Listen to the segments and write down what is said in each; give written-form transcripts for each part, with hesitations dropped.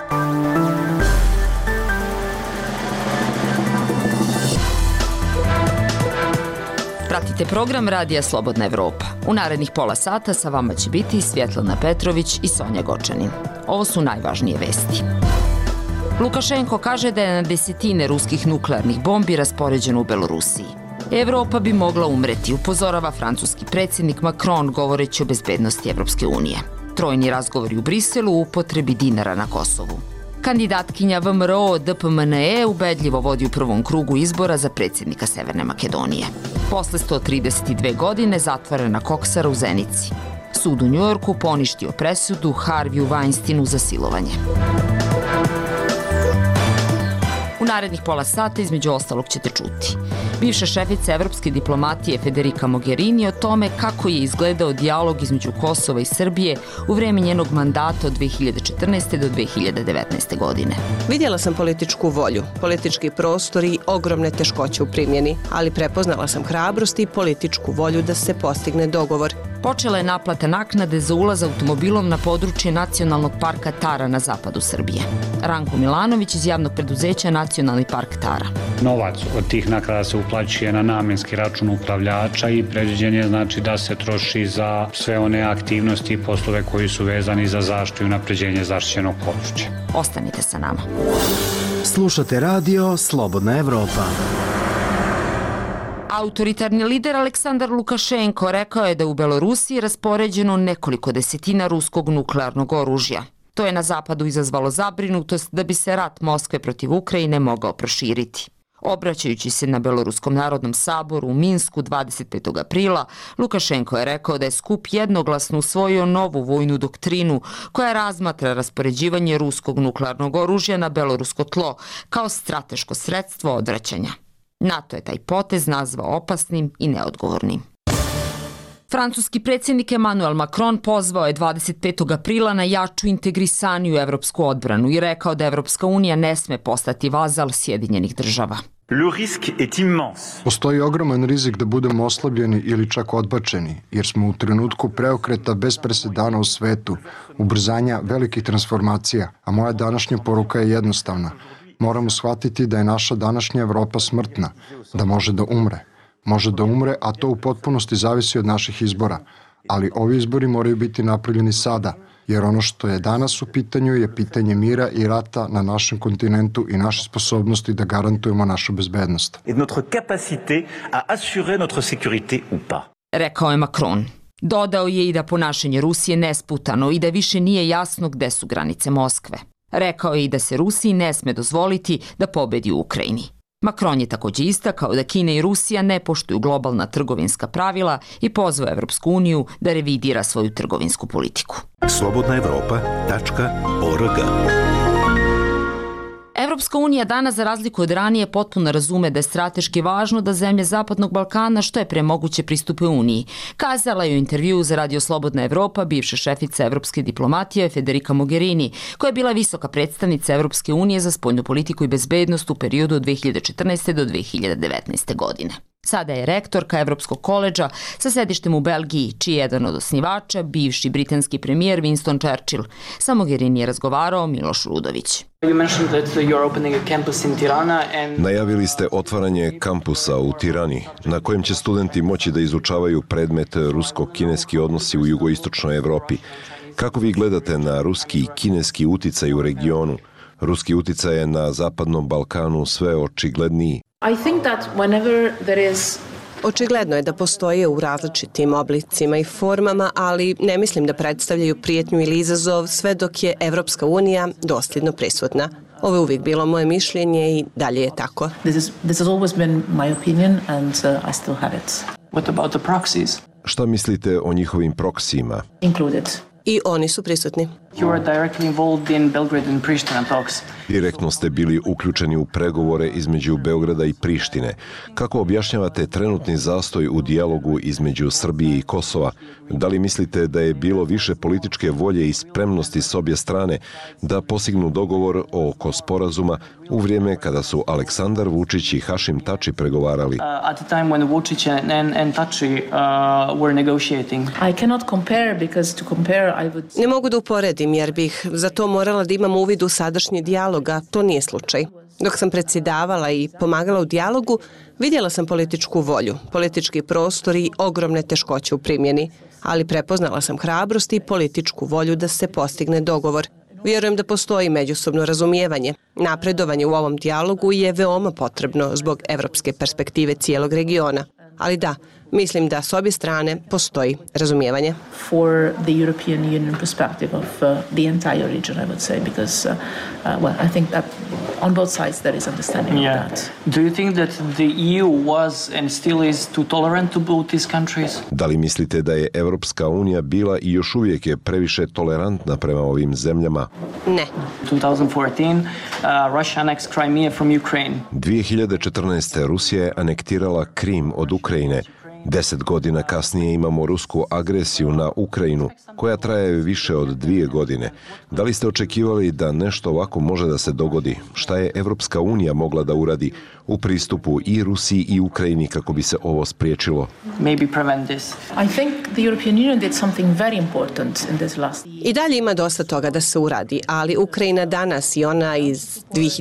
Pratite program Radija Slobodna Evropa. U narednih pola sata sa vama će biti Svjetlana Petrović i Sonja Gočanin. Ovo su najvažnije vesti. Lukašenko kaže da je na desetine ruskih nuklearnih bombi raspoređeno u Belorusiji. Evropa bi mogla umreti, upozorava francuski predsjednik Macron govoreći o bezbednosti Evropske unije. Trojni razgovori u Briselu u upotrebi dinara na Kosovu. Kandidatkinja VMRO DPMNE ubedljivo vodi u prvom krugu izbora za predsjednika Severne Makedonije. Posle 132 godine zatvorena koksara u Zenici. Sud u Njujorku poništio presudu Harveyu Weinsteinu za silovanje. U narednih pola sata između ostalog ćete čuti. Bivša šefica evropske diplomatije Federica Mogherini o tome kako je izgledao dijalog između Kosova i Srbije u vreme njenog mandata od 2014. do 2019. godine. Vidjela sam političku volju, politički prostor i ogromne teškoće u primjeni, ali prepoznala sam hrabrost i političku volju da se postigne dogovor. Počela je naplata naknade za ulaz automobilom na područje Nacionalnog parka Tara na zapadu Srbije. Ranko Milanović iz javnog preduzeća Nacionalni park Tara. Novac od tih naknada se uplaćuje na namenski račun upravljača i predviđen je da se troši za sve one aktivnosti i poslove koji su vezani za zaštitu i unapređenje zaštićenog područja. Ostanite sa nama. Slušate radio Slobodna Evropa. Autoritarni lider Aleksandar Lukašenko rekao je da u Belorusiji raspoređeno nekoliko desetina ruskog nuklearnog oružja. To je na zapadu izazvalo zabrinutost da bi se rat Moskve protiv Ukrajine mogao proširiti. Obraćajući se na Beloruskom narodnom saboru u Minsku 25. aprila, Lukašenko je rekao da je skup jednoglasno usvojio novu vojnu doktrinu koja razmatra raspoređivanje ruskog nuklearnog oružja na belorusko tlo kao strateško sredstvo odvraćanja. NATO je taj potez nazvao opasnim i neodgovornim. Francuski predsjednik Emmanuel Macron pozvao je 25. aprila na jaču integrisaniju evropsku odbranu i rekao da Evropska unija ne sme postati vazal Sjedinjenih država. Postoji ogroman rizik da budemo oslabljeni ili čak odbačeni, jer smo u trenutku preokreta bez presedana u svetu, ubrzanja velikih transformacija, a moja današnja poruka je jednostavna. Moramo shvatiti da je naša današnja Evropa smrtna, da može da umre. Može da umre, a to u potpunosti zavisi od naših izbora. Ali ovi izbori moraju biti napravljeni sada, jer ono što je danas u pitanju je pitanje mira i rata na našem kontinentu i naše sposobnosti da garantujemo našu bezbednost. Rekao je Macron. Dodao je i da ponašanje Rusije nesputano i da više nije jasno gde su granice Moskve. Rekao je i da se Rusiji ne sme dozvoliti da pobedi u Ukrajini. Macron je također istakao da Kina i Rusija ne poštuju globalna trgovinska pravila i pozvao Evropsku uniju da revidira svoju trgovinsku politiku. slobodnaevropa.org. Evropska unija danas, za razliku od ranije, potpuno razume da je strateški važno da zemlje Zapadnog Balkana što je pre moguće pristupe Uniji. Kazala je u intervjuu za Radio Slobodna Evropa bivša šefica evropske diplomatije Federica Mogherini, koja je bila visoka predstavnica Evropske unije za spoljnu politiku i bezbednost u periodu od 2014. do 2019. godine. Sada je rektorka Evropskog koledža sa sedištem u Belgiji, čiji je jedan od osnivača bivši britanski premijer Winston Churchill. Sa Mogherini je razgovarao Miloš Rudović. Najavili ste otvaranje kampusa u Tirani, na kojem će studenti moći da izučavaju predmet rusko-kineski odnosi u jugoistočnoj Evropi. Kako vi gledate na ruski i kineski uticaj u regionu? Ruski uticaj je na Zapadnom Balkanu sve očigledniji. Očigledno je da postoje u različitim oblicima i formama, ali ne mislim da predstavljaju prijetnju ili izazov sve dok je Evropska unija dosljedno prisutna. Ovo je uvijek bilo moje mišljenje i dalje je tako. This has always been my opinion and I still have it. What about the proxies? Šta mislite o njihovim proksijima? Included. I oni su prisutni. You are directly involved in Belgrade and Pristina talks. Direktno ste bili uključeni u pregovore između Beograda i Prištine. Kako objašnjavate trenutni zastoj u dijalogu između Srbije i Kosova? Da li mislite da je bilo više političke volje i spremnosti s obje strane da postignu dogovor oko sporazuma u vrijeme kada su Aleksandar Vučić i Hašim Tači pregovarali? At the time when Vučić and Tači were negotiating. I cannot compare because to compare Ne mogu da uporedim jer bih za to morala da imam uvid u sadašnji dijalog, a to nije slučaj. Dok sam predsjedavala i pomagala u dijalogu, vidjela sam političku volju, politički prostor i ogromne teškoće u primjeni, ali prepoznala sam hrabrost i političku volju da se postigne dogovor. Vjerujem da postoji međusobno razumijevanje. Napredovanje u ovom dijalogu je veoma potrebno zbog evropske perspektive cijelog regiona. Ali da, mislim da s obje strane postoji razumijevanje. For the European Union perspective of the entire region, I would say, because, I think that on both sides there is understanding of that. Do you think that the EU was and still is too tolerant to both these countries? Da li mislite da je Evropska unija bila i još uvijek je previše tolerantna prema ovim zemljama? Ne. 2014, Russia annexed Crimea from Ukraine. 2014. Rusija je anektirala Krim od Ukrajine. 10 godina kasnije imamo rusku agresiju na Ukrajinu, koja traje više od 2 godine. Da li ste očekivali da nešto ovako može da se dogodi? Šta je Evropska unija mogla da uradi u pristupu i Rusiji i Ukrajini kako bi se ovo spriječilo? Maybe prevent this. I think the European Union did something very important in this last year. I dalje ima dosta toga da se uradi, ali Ukrajina danas i ona iz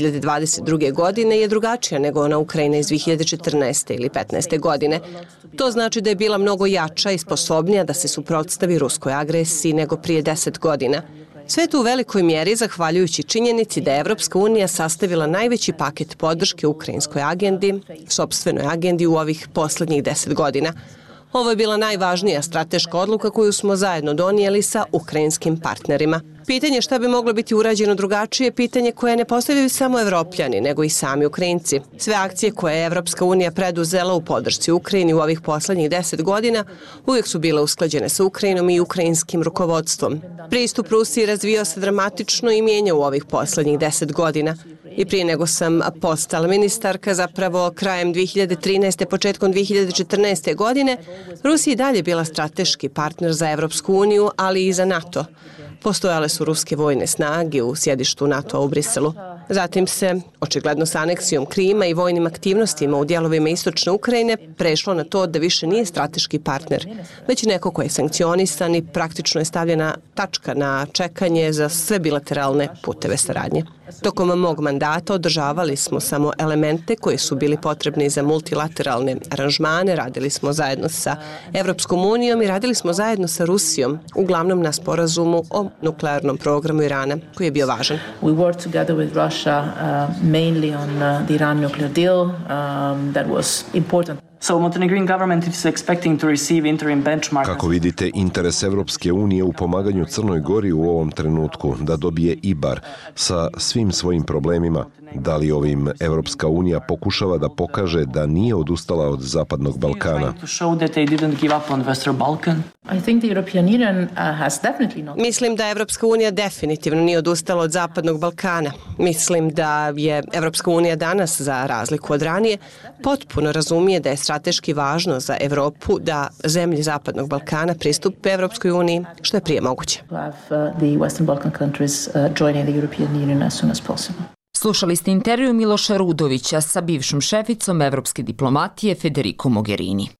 2022. godine je drugačija nego ona Ukrajina iz 2014. ili 15. godine. To znači da je bila mnogo jača i sposobnija da se suprotstavi ruskoj agresiji nego prije 10 godina. Sve to u velikoj mjeri zahvaljujući činjenici da je Evropska unija sastavila najveći paket podrške ukrajinskoj agendi, sopstvenoj agendi u ovih posljednjih 10 godina. Ovo je bila najvažnija strateška odluka koju smo zajedno donijeli sa ukrajinskim partnerima. Pitanje šta bi moglo biti urađeno drugačije je pitanje koje ne postavljaju samo Evropljani, nego i sami Ukrajinci. Sve akcije koje je Evropska unija preduzela u podršci Ukrajini u ovih posljednjih 10 godina uvijek su bile usklađene sa Ukrajinom i ukrajinskim rukovodstvom. Pristup Rusiji razvijao se dramatično i mijenjao u ovih posljednjih 10 godina. I prije nego sam postala ministarka, zapravo krajem 2013. početkom 2014. godine, Rusija je dalje bila strateški partner za Evropsku uniju, ali i za NATO. Postojale su ruske vojne snage u sjedištu NATO-a u Briselu. Zatim se, očigledno sa aneksijom Krima i vojnim aktivnostima u dijelovima istočne Ukrajine, prešlo na to da više nije strateški partner, već neko koji je sankcionisan i praktično je stavljena tačka na čekanje za sve bilateralne puteve saradnje. Tokom mog mandata održavali smo samo elemente koji su bili potrebni za multilateralne aranžmane, radili smo zajedno sa Evropskom unijom i radili smo zajedno sa Rusijom, uglavnom na sporazumu o nuklearnom programu Irana, koji je bio važan. We worked together with Russia mainly on the Iran nuclear deal that was important. So Montenegrin government is expecting to receive interim benchmark. Kako vidite interes Evropske unije u pomaganju Crnoj Gori u ovom trenutku da dobije IBAR sa svim svojim problemima? Da li ovim Evropska unija pokušava da pokaže da nije odustala od Zapadnog Balkana? Mislim da Evropska unija definitivno nije odustala od Zapadnog Balkana. Mislim da je Evropska unija danas, za razliku od ranije, potpuno razumije da je strateški važno za Evropu da zemlje Zapadnog Balkana pristupe Evropskoj uniji što je prije moguće. Slušali ste intervju Miloša Rudovića sa bivšom šeficom evropske diplomatije Federico Mogherini.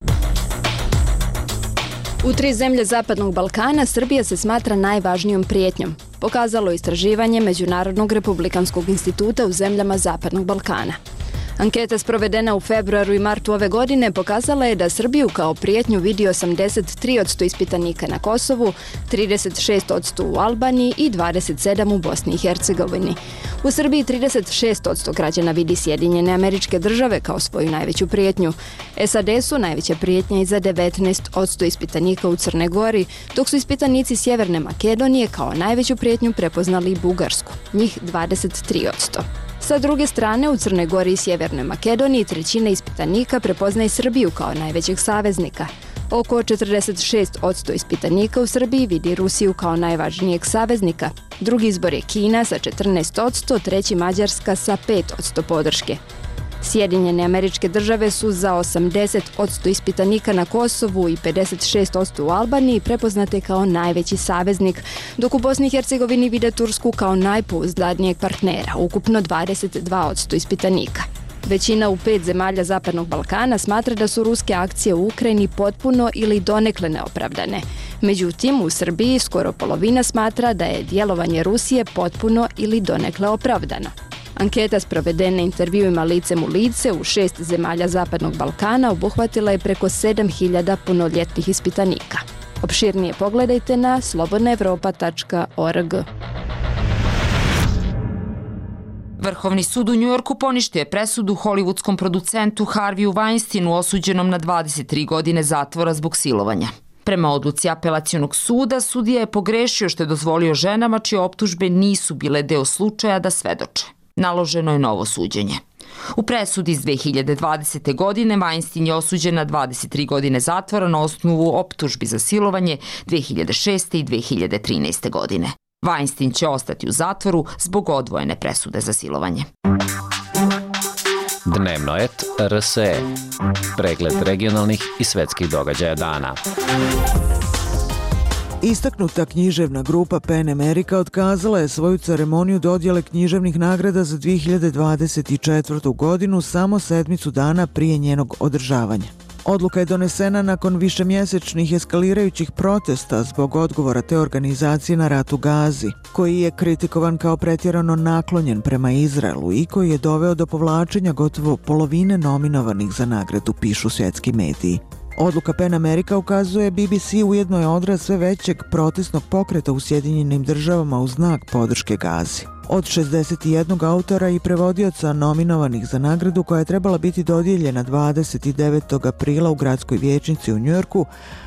U 3 zemlje Zapadnog Balkana Srbija se smatra najvažnijom prijetnjom, pokazalo istraživanje Međunarodnog republikanskog instituta u zemljama Zapadnog Balkana. Anketa sprovedena u februaru i martu ove godine pokazala je da Srbiju kao prijetnju vidi 83% ispitanika na Kosovu, 36% u Albaniji i 27% u Bosni i Hercegovini. U Srbiji 36% građana vidi Sjedinjene Američke Države kao svoju najveću prijetnju. SAD su najveća prijetnja i za 19% ispitanika u Crne Gori, dok su ispitanici Sjeverne Makedonije kao najveću prijetnju prepoznali Bugarsku, njih 23%. Sa druge strane, u Crnoj Gori i Sjevernoj Makedoniji 1/3 ispitanika prepoznaje Srbiju kao najvećeg saveznika. Oko 46% ispitanika u Srbiji vidi Rusiju kao najvažnijeg saveznika. Drugi izbor je Kina sa 14%, treći Mađarska sa 5% podrške. Sjedinjene Američke Države su za 80% ispitanika na Kosovu i 56% u Albaniji prepoznate kao najveći saveznik, dok u Bosni i Hercegovini vide Tursku kao najpouzdanijeg partnera, ukupno 22% ispitanika. Većina u 5 zemalja Zapadnog Balkana smatra da su ruske akcije u Ukrajini potpuno ili donekle neopravdane. Međutim, u Srbiji skoro polovina smatra da je djelovanje Rusije potpuno ili donekle opravdano. Anketa sprovedena intervjuima licem u lice u 6 zemalja Zapadnog Balkana obuhvatila je preko 7.000 punoljetnih ispitanika. Opširnije pogledajte na slobodnaevropa.org. Vrhovni sud u Njujorku poništio je presudu hollywoodskom producentu Harveyu Weinsteinu osuđenom na 23 godine zatvora zbog silovanja. Prema odluci apelacionog suda, sudija je pogrešio što je dozvolio ženama čije optužbe nisu bile deo slučaja da svedoče. Naloženo je novo suđenje. U presudi iz 2020. godine Weinstein je osuđen na 23 godine zatvora na osnovu optužbi za silovanje 2006. i 2013. godine. Weinstein će ostati u zatvoru zbog odvojene presude za silovanje. Dnevnoet RSE. Pregled regionalnih i svetskih događaja dana. Istaknuta književna grupa PEN America otkazala je svoju ceremoniju dodjele književnih nagrada za 2024. godinu samo sedmicu dana prije njenog održavanja. Odluka je donesena nakon višemjesečnih eskalirajućih protesta zbog odgovora te organizacije na rat u Gazi, koji je kritikovan kao pretjerano naklonjen prema Izraelu i koji je doveo do povlačenja gotovo polovine nominovanih za nagradu, pišu svjetski mediji. Odluka PEN America ukazuje BBC ujedno je odraz sve većeg protestnog pokreta u Sjedinjenim državama u znak podrške Gazi. Od 61 autora i prevodioca nominovanih za nagradu koja je trebala biti dodijeljena 29. aprila u gradskoj vijećnici u Njujorku,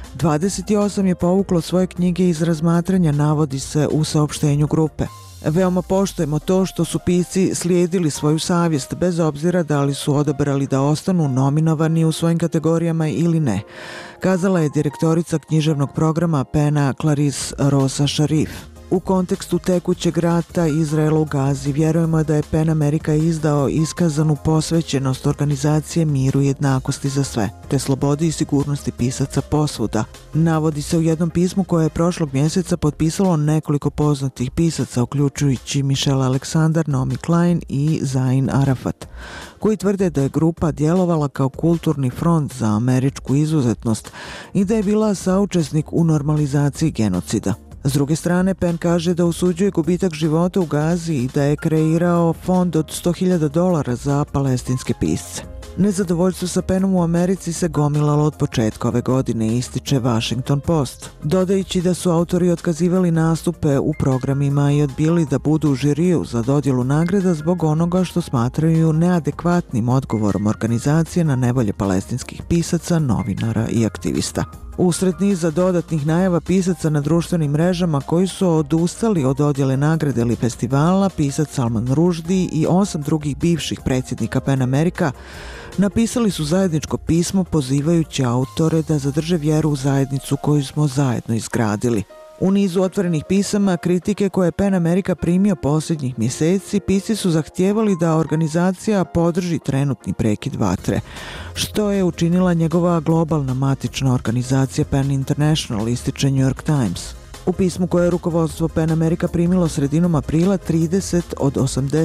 28 je povuklo svoje knjige iz razmatranja, navodi se u saopštenju grupe. Veoma poštujemo to što su pisci slijedili svoju savjest bez obzira da li su odabrali da ostanu nominovani u svojim kategorijama ili ne, kazala je direktorica književnog programa PEN-a Clarice Rosa Sharif. U kontekstu tekućeg rata Izraela u Gazi vjerujemo da je PEN America izdao iskazanu posvećenost organizacije miru i jednakosti za sve, te slobodi i sigurnosti pisaca posvuda. Navodi se u jednom pismu koje je prošlog mjeseca potpisalo nekoliko poznatih pisaca, uključujući Michelle Alexander, Naomi Klein i Zain Arafat, koji tvrde da je grupa djelovala kao kulturni front za američku izuzetnost i da je bila saučesnik u normalizaciji genocida. S druge strane, PEN kaže da osuđuje gubitak života u Gazi i da je kreirao fond od $100.000 za palestinske pisce. Nezadovoljstvo sa PEN-om u Americi se gomilalo od početka ove godine, ističe Washington Post, dodajući da su autori otkazivali nastupe u programima i odbili da budu u žiriju za dodjelu nagrada zbog onoga što smatraju neadekvatnim odgovorom organizacije na nevolje palestinskih pisaca, novinara i aktivista. Usred niza dodatnih najava pisaca na društvenim mrežama koji su odustali od dodjele nagrade ili festivala, pisac Salman Rushdie i 8 drugih bivših predsjednika PEN America napisali su zajedničko pismo pozivajući autore da zadrže vjeru u zajednicu koju smo zajedno izgradili. U nizu otvorenih pisama kritike koje je PEN America primio posljednjih mjeseci, pisci su zahtijevali da organizacija podrži trenutni prekid vatre, što je učinila njegova globalna matična organizacija PEN International, ističe New York Times. U pismu koje je rukovodstvo PEN America primilo sredinom aprila, 30 od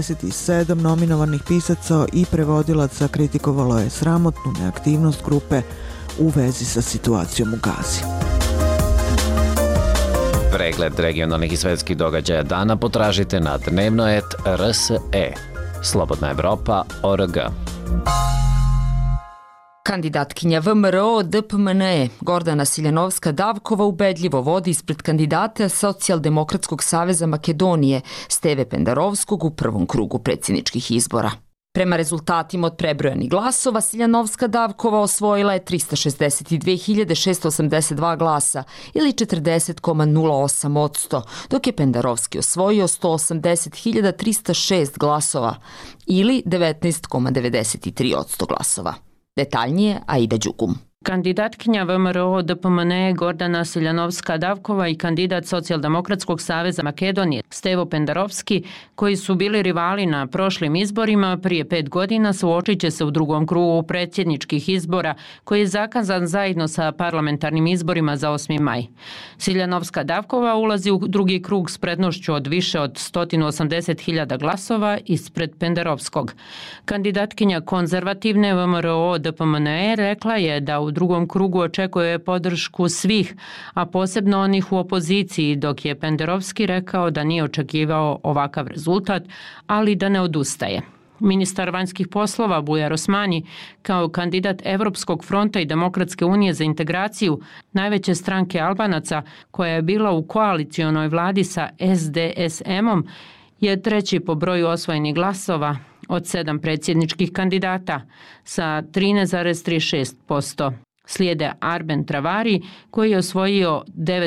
87 nominovanih pisaca i prevodilaca kritikovalo je sramotnu neaktivnost grupe u vezi sa situacijom u Gazi. Pregled regionalnih i svetskih događaja dana potražite na Dnevnoet RSE. Slobodnaevropa.org. Kandidatkinja VMRO DPMNE Gordana Siljanovska-Davkova ubedljivo vodi ispred kandidata Socijaldemokratskog saveza Makedonije Steve Pendarovskog u prvom krugu predsjedničkih izbora. Prema rezultatima od prebrojanih glasova, Siljanovska-Davkova osvojila je 362.682 glasa ili 40,08%, dok je Pendarovski osvojio 180.306 glasova ili 19,93% glasova. Detaljnije Aida Đugum. Kandidatkinja VMRO DPMNE Gordana Siljanovska-Davkova i kandidat Socijaldemokratskog saveza Makedonije Stevo Pendarovski, koji su bili rivali na prošlim izborima prije 5 godina, suočit će se u drugom krugu predsjedničkih izbora koji je zakazan zajedno sa parlamentarnim izborima za 8. maj. Siljanovska-Davkova ulazi u drugi krug s prednošću od više od 180.000 glasova ispred Pendarovskog. Kandidatkinja konzervativne VMRO DPMNE rekla je da u drugom krugu očekuje podršku svih, a posebno onih u opoziciji, dok je Pendarovski rekao da nije očekivao ovakav rezultat, ali da ne odustaje. Ministar vanjskih poslova Bujar Osmani, kao kandidat Evropskog fronta i Demokratske unije za integraciju, najveće stranke Albanaca, koja je bila u koalicionoj vladi sa SDSM-om, je treći po broju osvojenih glasova od 7 predsjedničkih kandidata sa 13,36%. Slijede Arben Travari, koji je osvojio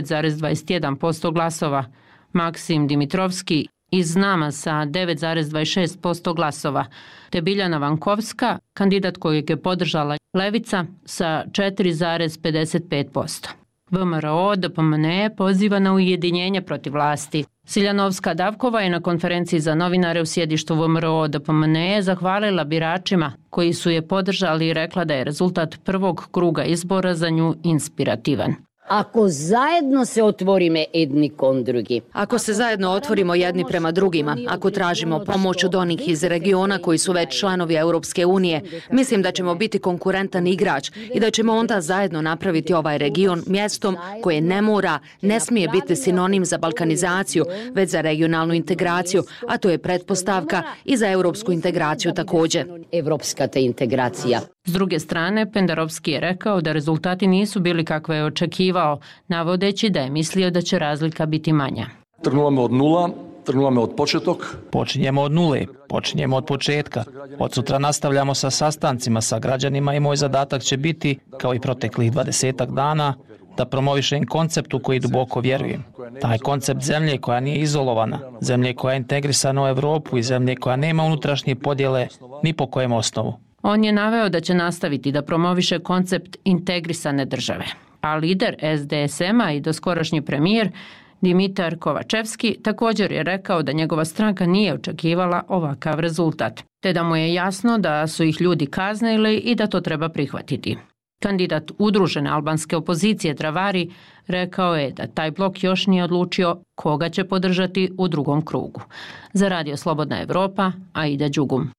9,21% glasova, Maksim Dimitrovski iz Nama sa 9,26% glasova, te Biljana Vankovska, kandidat kojeg je podržala Levica, sa 4,55%. VMRO DPMNE poziva na ujedinjenje protiv vlasti. Siljanovska-Davkova je na konferenciji za novinare u sjedištu VMRO DPMNE zahvalila biračima koji su je podržali i rekla da je rezultat prvog kruga izbora za nju inspirativan. Ako zajedno se otvorimo jedni kon drugi. Ako se zajedno otvorimo jedni prema drugima, ako tražimo pomoć od onih iz regiona koji su već članovi Europske unije, mislim da ćemo biti konkurentan igrač i da ćemo onda zajedno napraviti ovaj region mjestom koje ne smije biti sinonim za balkanizaciju, već za regionalnu integraciju, a to je pretpostavka i za europsku integraciju također. Evropska ta integracija. S druge strane, Pendarovski je rekao da rezultati nisu bili kakve je očekivao, navodeći da je mislio da će razlika biti manja. Trnula me od nula, trnula me od početok. Počinjemo od nule, počinjemo od početka. Od sutra nastavljamo sa sastancima sa građanima i moj zadatak će biti, kao i proteklih 20 dana, da promovišem koncept u koji duboko vjerujem. Taj koncept zemlje koja nije izolovana, zemlje koja je integrisana u Evropu i zemlje koja nema unutrašnje podjele ni po kojem osnovu. On je naveo da će nastaviti da promoviše koncept integrisane države. A lider SDSM-a i doskorašnji premijer Dimitar Kovačevski također je rekao da njegova stranka nije očekivala ovakav rezultat, te da mu je jasno da su ih ljudi kaznili i da to treba prihvatiti. Kandidat udružene albanske opozicije Travari rekao je da taj blok još nije odlučio koga će podržati u drugom krugu. Za Radio Slobodna Evropa, Aida Đugum.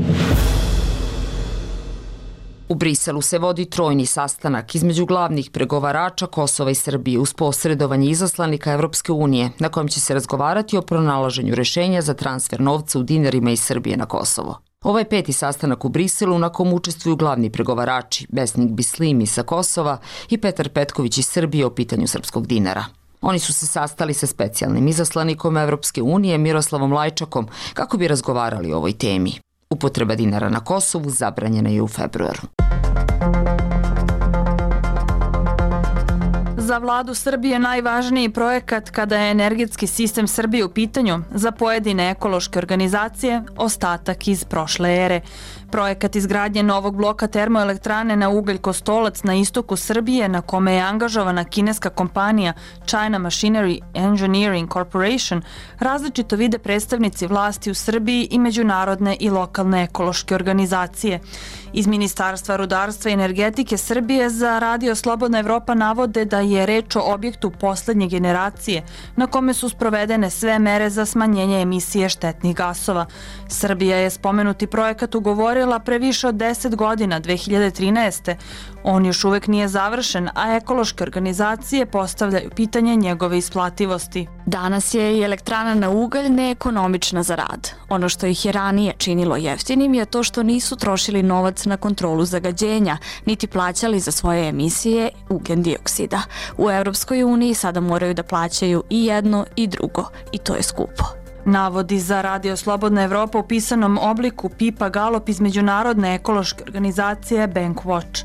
U Briselu se vodi trojni sastanak između glavnih pregovarača Kosova i Srbije uz posredovanje izaslanika Evropske unije, na kojem će se razgovarati o pronalaženju rešenja za transfer novca u dinarima iz Srbije na Kosovo. Ovo je 5. sastanak u Briselu na kom učestvuju glavni pregovarači, Besnik Bislimi sa Kosova i Petar Petković iz Srbije o pitanju srpskog dinara. Oni su se sastali sa specijalnim izaslanikom Evropske unije Miroslavom Lajčakom kako bi razgovarali o ovoj temi. Upotreba dinara na Kosovu zabranjena je u februaru. Za vladu Srbije najvažniji projekat kada je energetski sistem Srbije u pitanju za pojedine ekološke organizacije ostatak iz prošle ere. Projekat izgradnje novog bloka termoelektrane na ugalj Kostolac na istoku Srbije, na kome je angažovana kineska kompanija China Machinery Engineering Corporation, različito vide predstavnici vlasti u Srbiji i međunarodne i lokalne ekološke organizacije. Iz Ministarstva rudarstva i energetike Srbije za Radio Slobodna Evropa navode da je reč o objektu poslednje generacije na kome su sprovedene sve mere za smanjenje emisije štetnih gasova. Srbija je spomenuti projekat ugovorila pre više od 10 godina, 2013. On još uvek nije završen, a ekološke organizacije postavljaju pitanje njegove isplativosti. Danas je i elektrana na ugalj neekonomična za rad. Ono što ih je ranije činilo jeftinim je to što nisu trošili novac na kontrolu zagađenja, niti plaćali za svoje emisije ugljen dioksida. U Evropskoj uniji sada moraju da plaćaju i jedno i drugo, i to je skupo. Navodi za Radio Slobodna Evropa u pisanom obliku Pipa Galop iz međunarodne ekološke organizacije Bankwatch.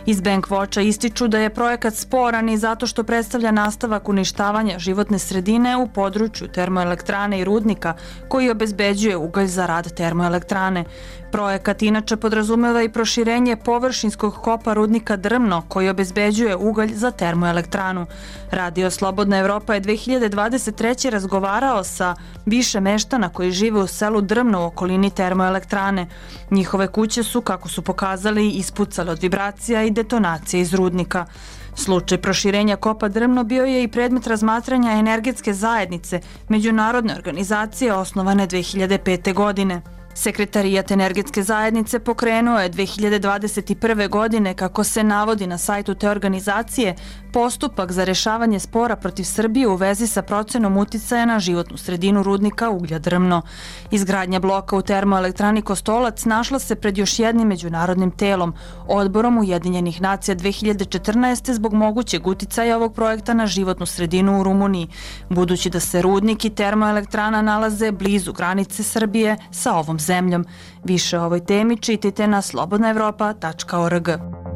Iz Bank Watcha ističu da je projekat sporan i zato što predstavlja nastavak uništavanja životne sredine u području termoelektrane i rudnika koji obezbeđuje ugalj za rad termoelektrane. Projekat inače podrazumeva i proširenje površinskog kopa rudnika Drmno koji obezbeđuje ugalj za termoelektranu. Radio Slobodna Evropa je 2023. razgovarao sa više meštana koji žive u selu Drmno u okolini termoelektrane. Njihove kuće su, kako su pokazali, ispucale od vibracija i detonacije iz rudnika. Slučaj proširenja kopa Drmno bio je i predmet razmatranja energetske zajednice, međunarodne organizacije osnovane 2005. godine. Sekretarijat energetske zajednice pokrenuo je 2021. godine, kako se navodi na sajtu te organizacije, postupak za rešavanje spora protiv Srbije u vezi sa procenom uticaja na životnu sredinu rudnika uglja Drmno. Izgradnja bloka u termoelektrani Kostolac našla se pred još jednim međunarodnim telom, Odborom Ujedinjenih nacija 2014. zbog mogućeg uticaja ovog projekta na životnu sredinu u Rumuniji, budući da se rudnik i termoelektrana nalaze blizu granice Srbije sa ovom zemljom. Više o ovoj temi čitajte na slobodnaevropa.org.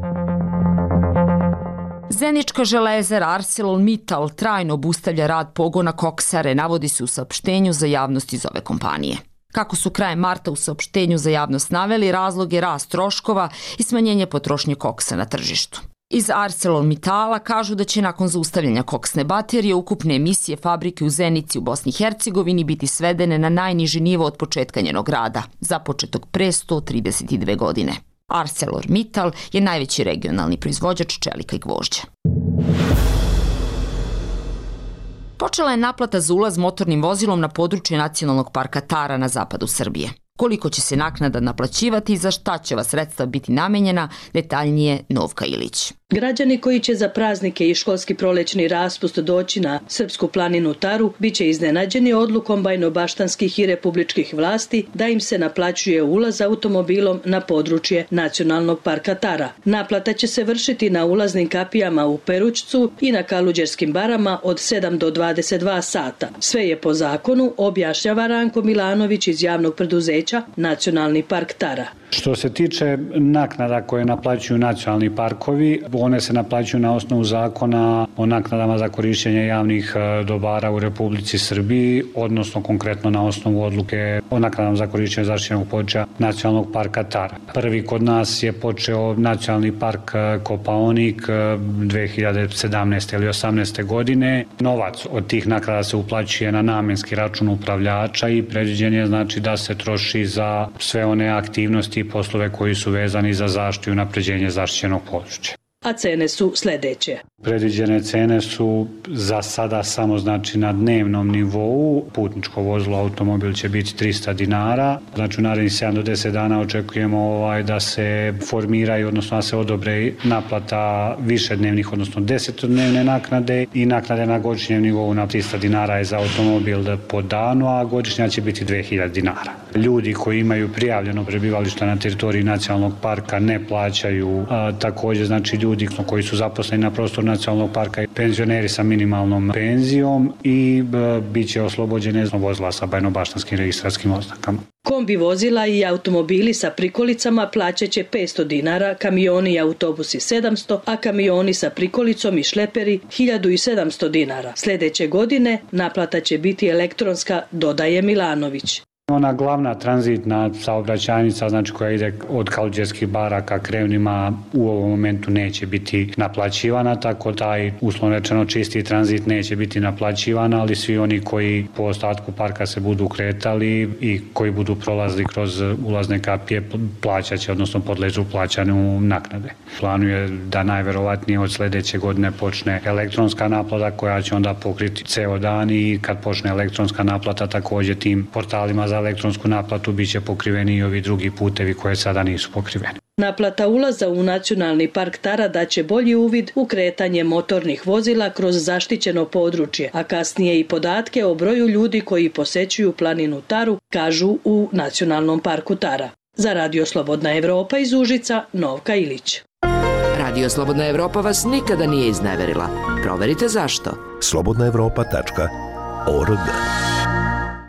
Zenička železara ArcelorMittal trajno obustavlja rad pogona koksare, navodi se u saopštenju za javnost iz ove kompanije. Kako su krajem marta u saopštenju za javnost naveli, razlog je rast troškova i smanjenje potrošnje koksa na tržištu. Iz ArcelorMittala kažu da će nakon zaustavljanja koksne baterije ukupne emisije fabrike u Zenici u Bosni i Hercegovini biti svedene na najniži nivo od početka njenog rada, započetog pre 132 godine. ArcelorMittal je najveći regionalni proizvođač čelika i gvožđa. Počela je naplata za ulaz motornim vozilom na području Nacionalnog parka Tara na zapadu Srbije. Koliko će se naknada naplaćivati i za šta će ova sredstva biti namenjena, detaljnije Novka Ilić. Građani koji će za praznike i školski prolećni raspust doći na Srpsku planinu Taru biće iznenađeni odlukom bajnobaštanskih i republičkih vlasti da im se naplaćuje ulaz automobilom na područje Nacionalnog parka Tara. Naplata će se vršiti na ulaznim kapijama u Perućcu i na Kaluđerskim barama od 7 do 22 sata. Sve je po zakonu, objašnjava Ranko Milanović iz javnog preduzeća Nacionalni park Tara. Što se tiče naknada koje naplaćuju nacionalni parkovi, one se naplaćuju na osnovu zakona o naknadama za korišćenje javnih dobara u Republici Srbiji, odnosno konkretno na osnovu odluke o naknadama za korišćenje zaštićenog područja Nacionalnog parka Tara. Prvi kod nas je počeo Nacionalni park Kopaonik 2017. ili 18. godine. Novac od tih naknada se uplaćuje na namenski račun upravljača i predviđen je znači da se troši za sve one aktivnosti i poslove koji su vezani za zaštitu i unapređenje zaštićenog područja. A cene su sledeće. Predviđene cene su za sada samo znači na dnevnom nivou. Putničko vozilo, automobil će biti 300 dinara. Znači u narednih 7 do 10 dana očekujemo da se formiraju, odnosno da se odobre naplata višednevnih, odnosno 10-dnevne naknade i naknade na godišnjem nivou na 300 dinara je za automobil po danu, a godišnja će biti 2000 dinara. Ljudi koji imaju prijavljeno prebivalište na teritoriji nacionalnog parka ne plaćaju. Također znači ljudi koji su zaposleni na prostoru nacionalnog parka i penzioneri sa minimalnom penzijom i bit će oslobođene vozila sa bajnobaštanskim registrarskim oznakama. Kombi vozila i automobili sa prikolicama plaćat će 500 dinara, kamioni i autobusi 700, a kamioni sa prikolicom i šleperi 1700 dinara. Sljedeće godine naplata će biti elektronska, dodaje Milanović. Ona glavna tranzitna saobraćajnica, znači koja ide od Kaluđerskih bara ka Krevnima, u ovom momentu neće biti naplaćivana, tako taj uslovno rečeno čisti tranzit neće biti naplaćivan, ali svi oni koji po ostatku parka se budu kretali i koji budu prolazili kroz ulazne kapije plaćat će, odnosno podležu plaćanju naknade. Planuje da najverovatnije od sljedeće godine počne elektronska naplata koja će onda pokriti ceo dan i kad počne elektronska naplata također tim portalima za elektronsku naplatu bit će pokriveni i ovi drugi putevi koje sada nisu pokriveni. Naplata ulaza u Nacionalni park Tara daće bolji uvid u kretanje motornih vozila kroz zaštićeno područje, a kasnije i podatke o broju ljudi koji posećuju planinu Taru, kažu u Nacionalnom parku Tara. Za Radio Slobodna Evropa iz Užica, Novka Ilić. Radio Slobodna Evropa vas nikada nije izneverila. Proverite zašto. slobodnaevropa.org.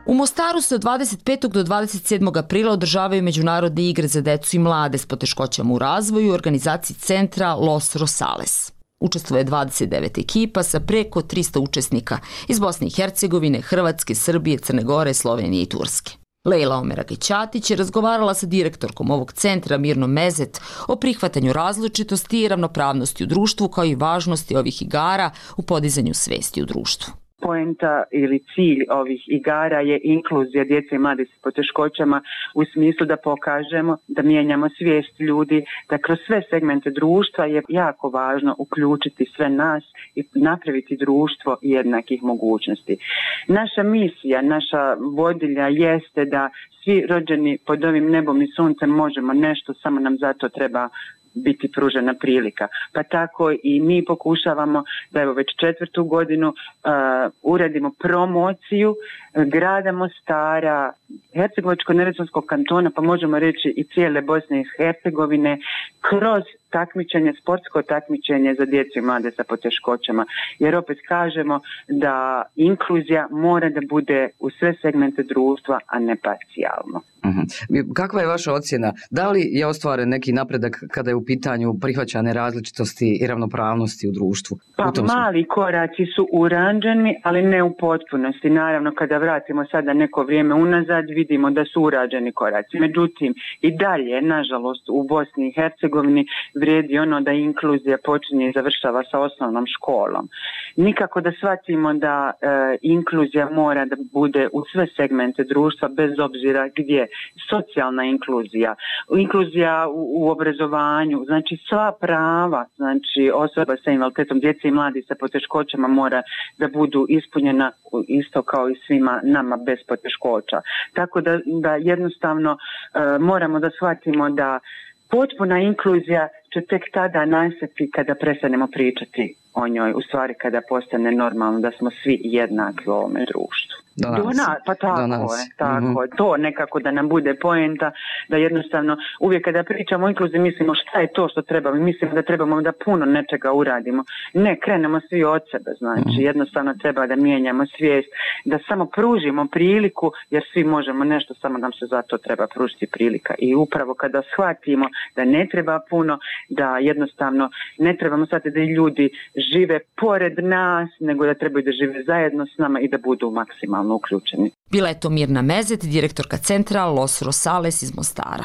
U Mostaru se od 25. do 27. aprila održavaju međunarodne igre za decu i mlade s poteškoćama u razvoju u organizaciji centra Los Rosales. Učestvuje 29 ekipa sa preko 300 učesnika iz Bosne i Hercegovine, Hrvatske, Srbije, Crne Gore, Slovenije i Turske. Lejla Omeragić-Ćatić je razgovarala sa direktorkom ovog centra Mirnom Mezet o prihvatanju različitosti i ravnopravnosti u društvu kao i važnosti ovih igara u podizanju svesti u društvu. Poenta ili cilj ovih igara je inkluzija djece i mladih s poteškoćama u smislu da pokažemo, da mijenjamo svijest ljudi, da kroz sve segmente društva je jako važno uključiti sve nas i napraviti društvo jednakih mogućnosti. Naša misija, naša vodilja jeste da svi rođeni pod ovim nebom i suncem možemo nešto, samo nam zato treba biti pružena prilika. Pa tako i mi pokušavamo da evo već 4. godinu uradimo promociju grada Mostara, Hercegovačko-neretvanskog kantona, pa možemo reći i cijele Bosne i Hercegovine, kroz takmičenje, sportsko takmičenje za djecu i mlade sa poteškoćama. Jer opet kažemo da inkluzija mora da bude u sve segmente društva, a ne parcijalno. Kakva je vaša ocjena? Da li je ostvaren neki napredak kada je u pitanju prihvaćane različitosti i ravnopravnosti u društvu? Pa mali koraci su urađeni, ali ne u potpunosti. Naravno, kada vratimo sada neko vrijeme unazad, vidimo da su urađeni koraci. Međutim, i dalje, nažalost, u Bosni i Hercegovini vrijedi ono da inkluzija počinje i završava sa osnovnom školom. Nikako da shvatimo da inkluzija mora da bude u sve segmente društva, bez obzira gdje. Socijalna inkluzija u obrazovanju, znači sva prava, znači osoba sa invaliditetom, djece i mladi sa poteškoćama mora da budu ispunjena isto kao i svima nama bez poteškoća. Tako da jednostavno moramo da shvatimo da potpuna inkluzija će tek tada nastati kada prestanemo pričati o njoj, u stvari kada postane normalno da smo svi jednaki u ovome društvu. Pa tako je. To nekako da nam bude poenta, da jednostavno uvijek kada pričamo o inkluziji mislimo šta je to što trebamo, mislimo da trebamo da puno nečega uradimo. Ne, krenemo svi od sebe, znači jednostavno treba da mijenjamo svijest, da samo pružimo priliku, jer svi možemo nešto, samo nam se zato treba pružiti prilika. I upravo kada shvatimo da ne treba puno, da jednostavno ne trebamo shvatiti da ljudi žive pored nas, nego da trebaju da žive zajedno s nama i da budu maksimalno uključeni. Bila je to Mirna Mezet, direktorka centra Los Rosales iz Mostara.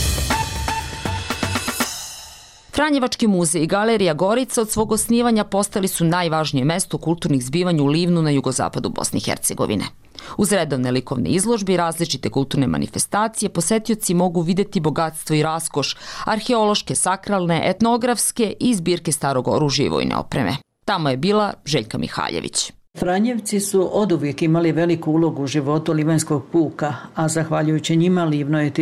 Franjevački muzej i galerija Gorica od svog osnivanja postali su najvažnije mesto kulturnih zbivanja u Livnu na jugozapadu Bosne i Hercegovine. Uz redovne likovne izložbe i različite kulturne manifestacije, posetioci mogu vidjeti bogatstvo i raskoš, arheološke, sakralne, etnografske i zbirke starog oružja i vojne opreme. Tamo je bila Željka Mihaljević. Franjevci su oduvijek imali veliku ulogu u životu livanjskog puka, a zahvaljujući njima Livno je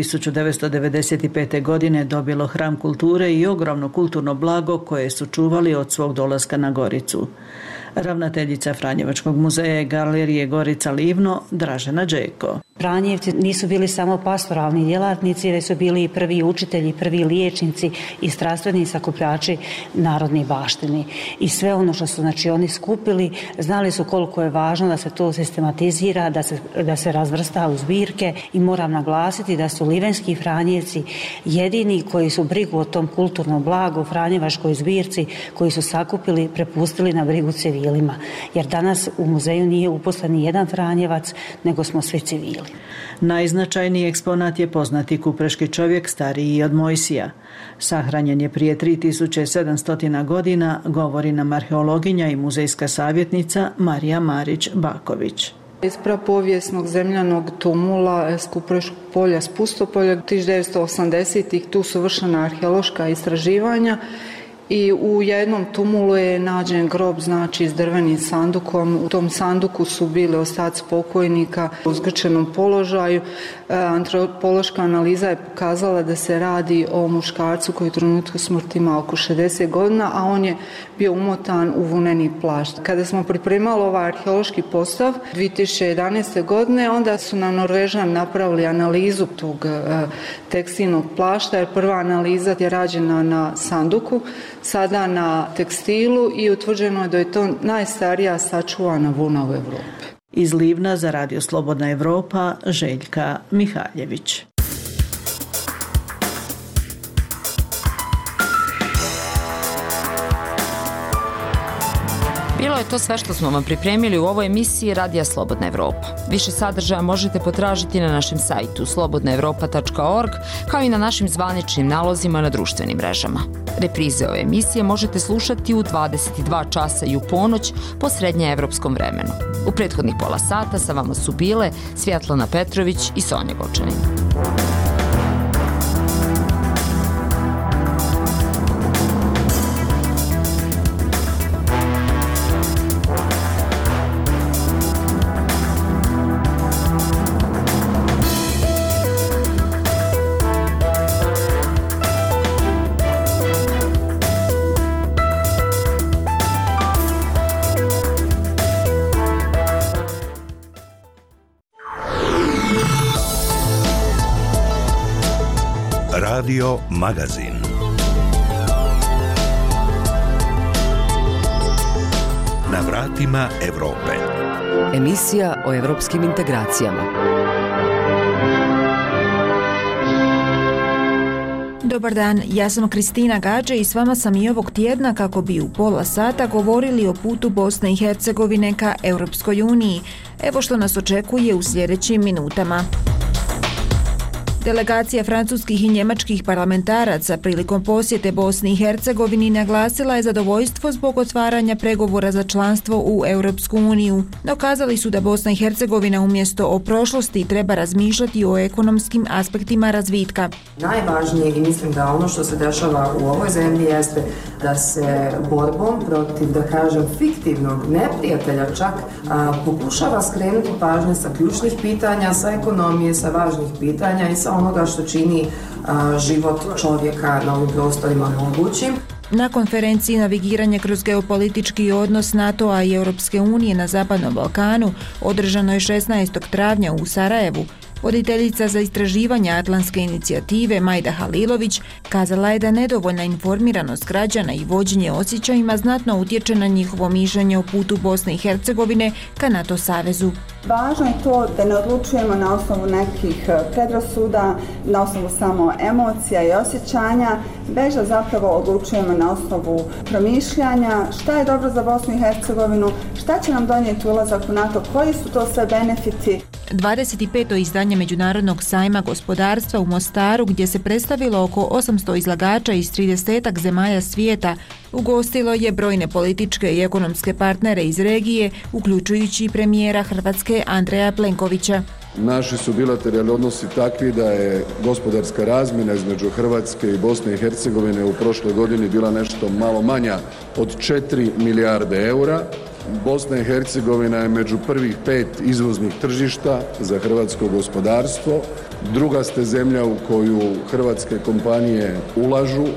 1995. godine dobilo hram kulture i ogromno kulturno blago koje su čuvali od svog dolaska na Goricu. Ravnateljica Franjevačkog muzeja i galerije Gorica Livno, Dražena Đeko. Franjevci nisu bili samo pastoralni djelatnici, već su bili i prvi učitelji, prvi liječnici i strastveni sakupljači narodne baštine. I sve ono što su oni skupili, znali su koliko je važno da se to sistematizira, da se razvrsta u zbirke i moram naglasiti da su livenski Franjevci jedini koji su brigu o tom kulturnom blagu, Franjevačkoj zbirci, koji su sakupili, prepustili na brigu civilima. Jer danas u muzeju nije uposlen ni jedan Franjevac, nego smo svi civili. Najznačajniji eksponat je poznati kupreški čovjek stariji od Mojsija. Sahranjen je prije 3700 godina, govori nam arheologinja i muzejska savjetnica Marija Marić-Baković. Iz prapovijesnog zemljanog tumula s Kupreškog polja, s Pustopolja, 1980-ih tu su vršena arheološka istraživanja i u jednom tumulu je nađen grob, znači s drvenim sandukom. U tom sanduku su bili ostaci pokojnika u zgrčenom položaju. Antropološka analiza je pokazala da se radi o muškarcu koji u trenutku smrti ima oko 60 godina, a on je bio umotan u vuneni plašt. Kada smo pripremali ovaj arheološki postav 2011. godine, onda su nam Norvežani napravili analizu tog tekstilnog plašta, jer prva analiza je rađena na sanduku, sada na tekstilu i utvrđeno je da je to najstarija sačuvana vuna u Evropi. Iz Livna za Radio Slobodna Evropa, Željka Mihaljević. Bilo je to sve što smo vam pripremili u ovoj emisiji Radija Slobodna Evropa. Više sadržaja možete potražiti na našem sajtu slobodnaevropa.org, kao i na našim zvaničnim nalozima na društvenim mrežama. Reprize ove emisije možete slušati u 22 časa i u ponoć po srednjeevropskom vremenu. U prethodnih pola sata sa vama su bile Svjetlana Petrović i Sonja Gočanin. Radio Magazin. Na vratima Evrope. Emisija o evropskim integracijama. Dobar dan, ja sam Kristina Gađe i s vama sam i ovog tjedna kako bi u pola sata govorili o putu Bosne i Hercegovine ka Europskoj uniji. Evo što nas očekuje u sljedećim minutama. Delegacija francuskih i njemačkih parlamentaraca prilikom posjete Bosni i Hercegovini naglasila je zadovoljstvo zbog otvaranja pregovora za članstvo u Europsku uniju. Dokazali su da Bosna i Hercegovina umjesto o prošlosti treba razmišljati o ekonomskim aspektima razvitka. Najvažnije i mislim da ono što se dešava u ovoj zemlji jeste da se borbom protiv, da kažem, fiktivnog neprijatelja čak pokušava skrenuti pažnje sa ključnih pitanja, sa ekonomije, sa važnih pitanja i sa onoga što čini život čovjeka na ovim prostorima mogućim. Na konferenciji Navigiranje kroz geopolitički odnos NATO-a i Europske unije na Zapadnom Balkanu, održano je 16. travnja u Sarajevu, voditeljica za istraživanje Atlantske inicijative Majda Halilović kazala je da nedovoljna informiranost građana i vođenje osjećajima znatno utječe na njihovo mišljenje o putu Bosne i Hercegovine ka NATO savezu. Važno je to da ne odlučujemo na osnovu nekih predrasuda, na osnovu samo emocija i osjećanja, već da zapravo odlučujemo na osnovu promišljanja, šta je dobro za Bosnu i Hercegovinu, šta će nam donijeti ulazak u NATO, koji su to sve benefiti. 25. izdanje Međunarodnog sajma gospodarstva u Mostaru, gdje se predstavilo oko 800 izlagača iz 30 zemalja svijeta, ugostilo je brojne političke i ekonomske partnere iz regije, uključujući i premijera Hrvatske Andreja Plenkovića. Naši su bilateralni odnosi takvi da je gospodarska razmjena između Hrvatske i Bosne i Hercegovine u prošloj godini bila nešto malo manja od 4 milijarde eura. Bosna i Hercegovina je među prvih 5 izvoznih tržišta za hrvatsko gospodarstvo. Druga ste zemlja u koju hrvatske kompanije ulažu.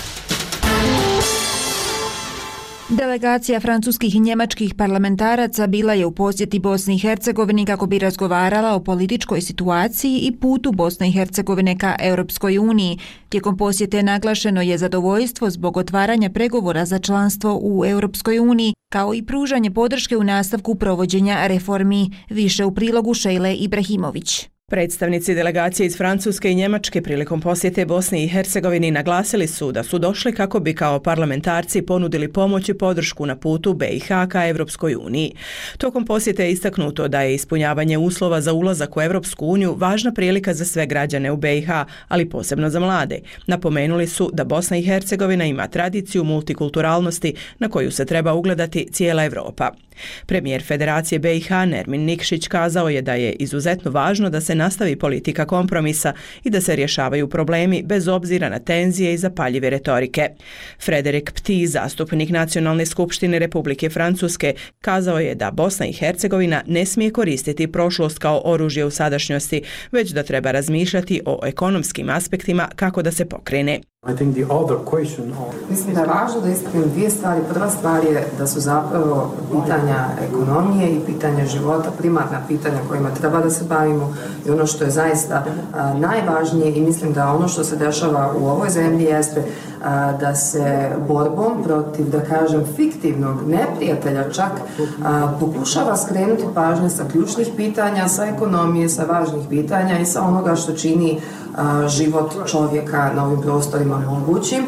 Delegacija francuskih i njemačkih parlamentaraca bila je u posjeti Bosni i Hercegovini kako bi razgovarala o političkoj situaciji i putu Bosne i Hercegovine ka Europskoj uniji. Tijekom posjete naglašeno je zadovoljstvo zbog otvaranja pregovora za članstvo u Europskoj uniji, kao i pružanje podrške u nastavku provođenja reformi. Više u prilogu Šejle Ibrahimović. Predstavnici delegacije iz Francuske i Njemačke prilikom posjete Bosni i Hercegovini naglasili su da su došli kako bi kao parlamentarci ponudili pomoć i podršku na putu BiH ka Europskoj uniji. Tokom posjete je istaknuto da je ispunjavanje uslova za ulazak u Europsku uniju važna prilika za sve građane u BiH, ali posebno za mlade. Napomenuli su da Bosna i Hercegovina ima tradiciju multikulturalnosti na koju se treba ugledati cijela Evropa. Premijer Federacije BiH Nermin Nikšić kazao je da je izuzetno važno da se nastavi politika kompromisa i da se rješavaju problemi bez obzira na tenzije i zapaljive retorike. Frederik Pti, zastupnik Nacionalne skupštine Republike Francuske, kazao je da Bosna i Hercegovina ne smije koristiti prošlost kao oružje u sadašnjosti, već da treba razmišljati o ekonomskim aspektima kako da se pokrene. Mislim da je važno da istaknem dvije stvari. Prva stvar je da su zapravo pitanja ekonomije i pitanja života primarna pitanja kojima treba da se bavimo i ono što je zaista najvažnije i mislim da ono što se dešava u ovoj zemlji jeste da se borbom protiv, da kažem, fiktivnog neprijatelja čak pokušava skrenuti pažnje sa ključnih pitanja, sa ekonomije, sa važnih pitanja i sa onoga što čini život čovjeka na ovim prostorima mogućim.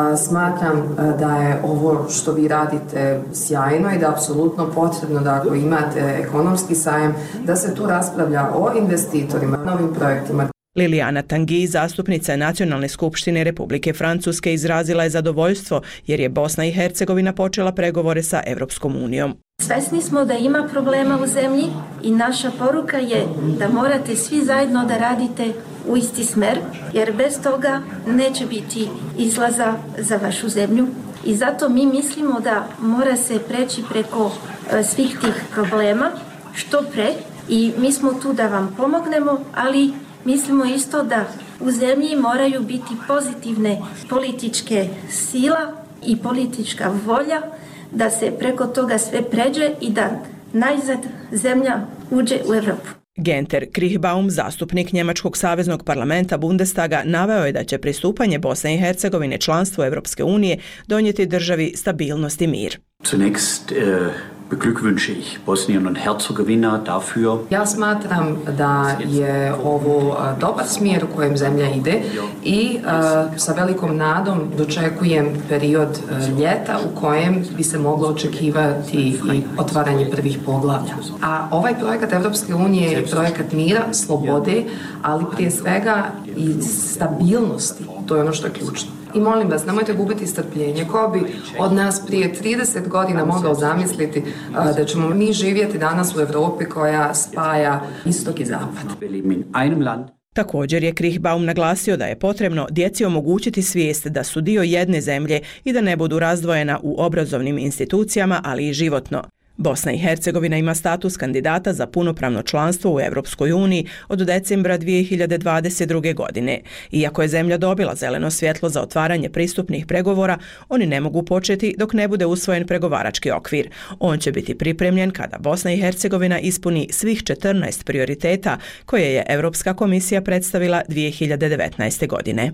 Smatram da je ovo što vi radite sjajno i da je apsolutno potrebno da ako imate ekonomski sajam, da se tu raspravlja o investitorima, novim projektima. Liliana Tanguy, zastupnica Nacionalne skupštine Republike Francuske, izrazila je zadovoljstvo jer je Bosna i Hercegovina počela pregovore sa Evropskom unijom. Svesni smo da ima problema u zemlji i naša poruka je da morate svi zajedno da radite u isti smer, jer bez toga neće biti izlaza za vašu zemlju. I zato mi mislimo da mora se preći preko svih tih problema što pre i mi smo tu da vam pomognemo, ali mislimo isto da u zemlji moraju biti pozitivne političke sila i politička volja da se preko toga sve pređe i da najzad zemlja uđe u Evropu. Genter Krichbaum, zastupnik Njemačkog saveznog parlamenta Bundestaga, naveo je da će pristupanje Bosne i Hercegovine članstvu Evropske unije donijeti državi stabilnost i mir. Zunächst beglückwünsche ich Bosnien und Herzegowina dafür. Ja smatram da je ovo dobar smjer u kojem zemlja ide i sa velikom nadom dočekujem period ljeta u kojem bi se moglo očekivati i otvaranje prvih poglavlja. A ovaj projekat Evropske unije je projekat mira, slobode, ali prije svega i stabilnosti. To je ono što je ključno. I molim vas, nemojte gubiti strpljenje. Ko bi od nas prije 30 godina mogao zamisliti da ćemo mi živjeti danas u Evropi koja spaja istok i zapad. Također je Krichbaum naglasio da je potrebno djeci omogućiti svijest da su dio jedne zemlje i da ne budu razdvojena u obrazovnim institucijama, ali i životno. Bosna i Hercegovina ima status kandidata za punopravno članstvo u Evropskoj uniji od decembra 2022. godine. Iako je zemlja dobila zeleno svjetlo za otvaranje pristupnih pregovora, oni ne mogu početi dok ne bude usvojen pregovarački okvir. On će biti pripremljen kada Bosna i Hercegovina ispuni svih 14 prioriteta koje je Europska komisija predstavila 2019. godine.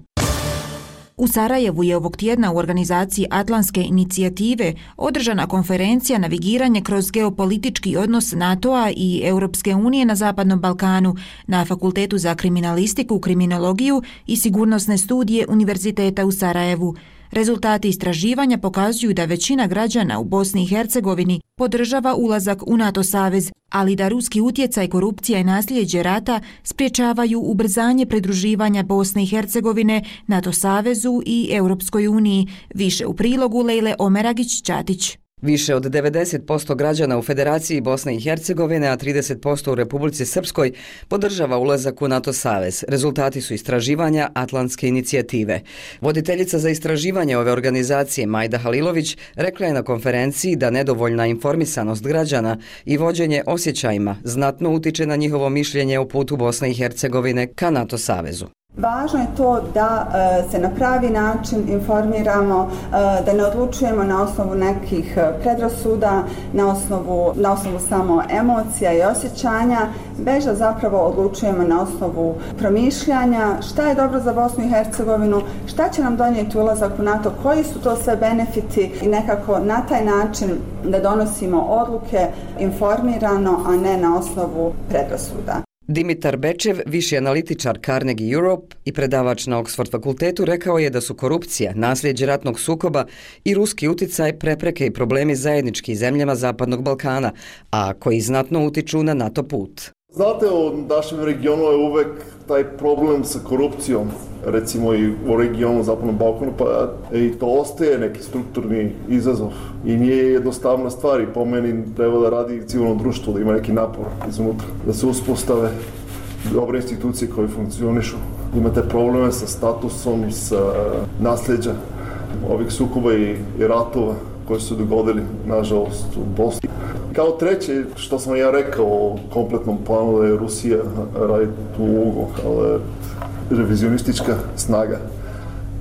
U Sarajevu je ovog tjedna u organizaciji Atlantske inicijative održana konferencija Navigiranje kroz geopolitički odnos NATO-a i Europske unije na Zapadnom Balkanu na Fakultetu za kriminalistiku, kriminologiju i sigurnosne studije Univerziteta u Sarajevu. Rezultati istraživanja pokazuju da većina građana u Bosni i Hercegovini podržava ulazak u NATO savez, ali da ruski utjecaj, korupcija i nasljeđe rata sprječavaju ubrzanje pridruživanja Bosne i Hercegovine NATO savezu i Europskoj uniji. Više u prilogu Lejle Omeragić-Ćatić. Više od 90% građana u Federaciji Bosne i Hercegovine, a 30% u Republici Srpskoj podržava ulazak u NATO savez. Rezultati su istraživanja Atlantske inicijative. Voditeljica za istraživanje ove organizacije Majda Halilović rekla je na konferenciji da nedovoljna informisanost građana i vođenje osjećajima znatno utiče na njihovo mišljenje o putu Bosne i Hercegovine ka NATO savezu. Važno je to da se na pravi način informiramo, da ne odlučujemo na osnovu nekih predrasuda, na osnovu samo emocija i osjećanja, već da zapravo odlučujemo na osnovu promišljanja šta je dobro za Bosnu i Hercegovinu, šta će nam donijeti ulazak u NATO, koji su to sve benefiti i nekako na taj način da donosimo odluke informirano, a ne na osnovu predrasuda. Dimitar Bečev, viši analitičar Carnegie Europe i predavač na Oxford fakultetu, rekao je da su korupcija, nasljeđe ratnog sukoba i ruski uticaj prepreke i problemi zajednički zemljama Zapadnog Balkana, a koji znatno utiču na NATO put. Znate, u našem regionu je uvek taj problem sa korupcijom, recimo i u regionu Zapadnog Balkana, pa i to ostaje neki strukturni izazov i nije jednostavna stvar i po meni treba da radi civilno društvo, da ima neki napor iznutra, da se uspostave dobre institucije koje funkcionišu. Imate probleme sa statusom, sa nasljeđa ovih sukoba i ratova koji su dogodili, nažalost, u Bosni. Kao treće, što sam ja rekao o kompletnom planu, da je Rusija radi tu ulogu, kao revizionistička snaga.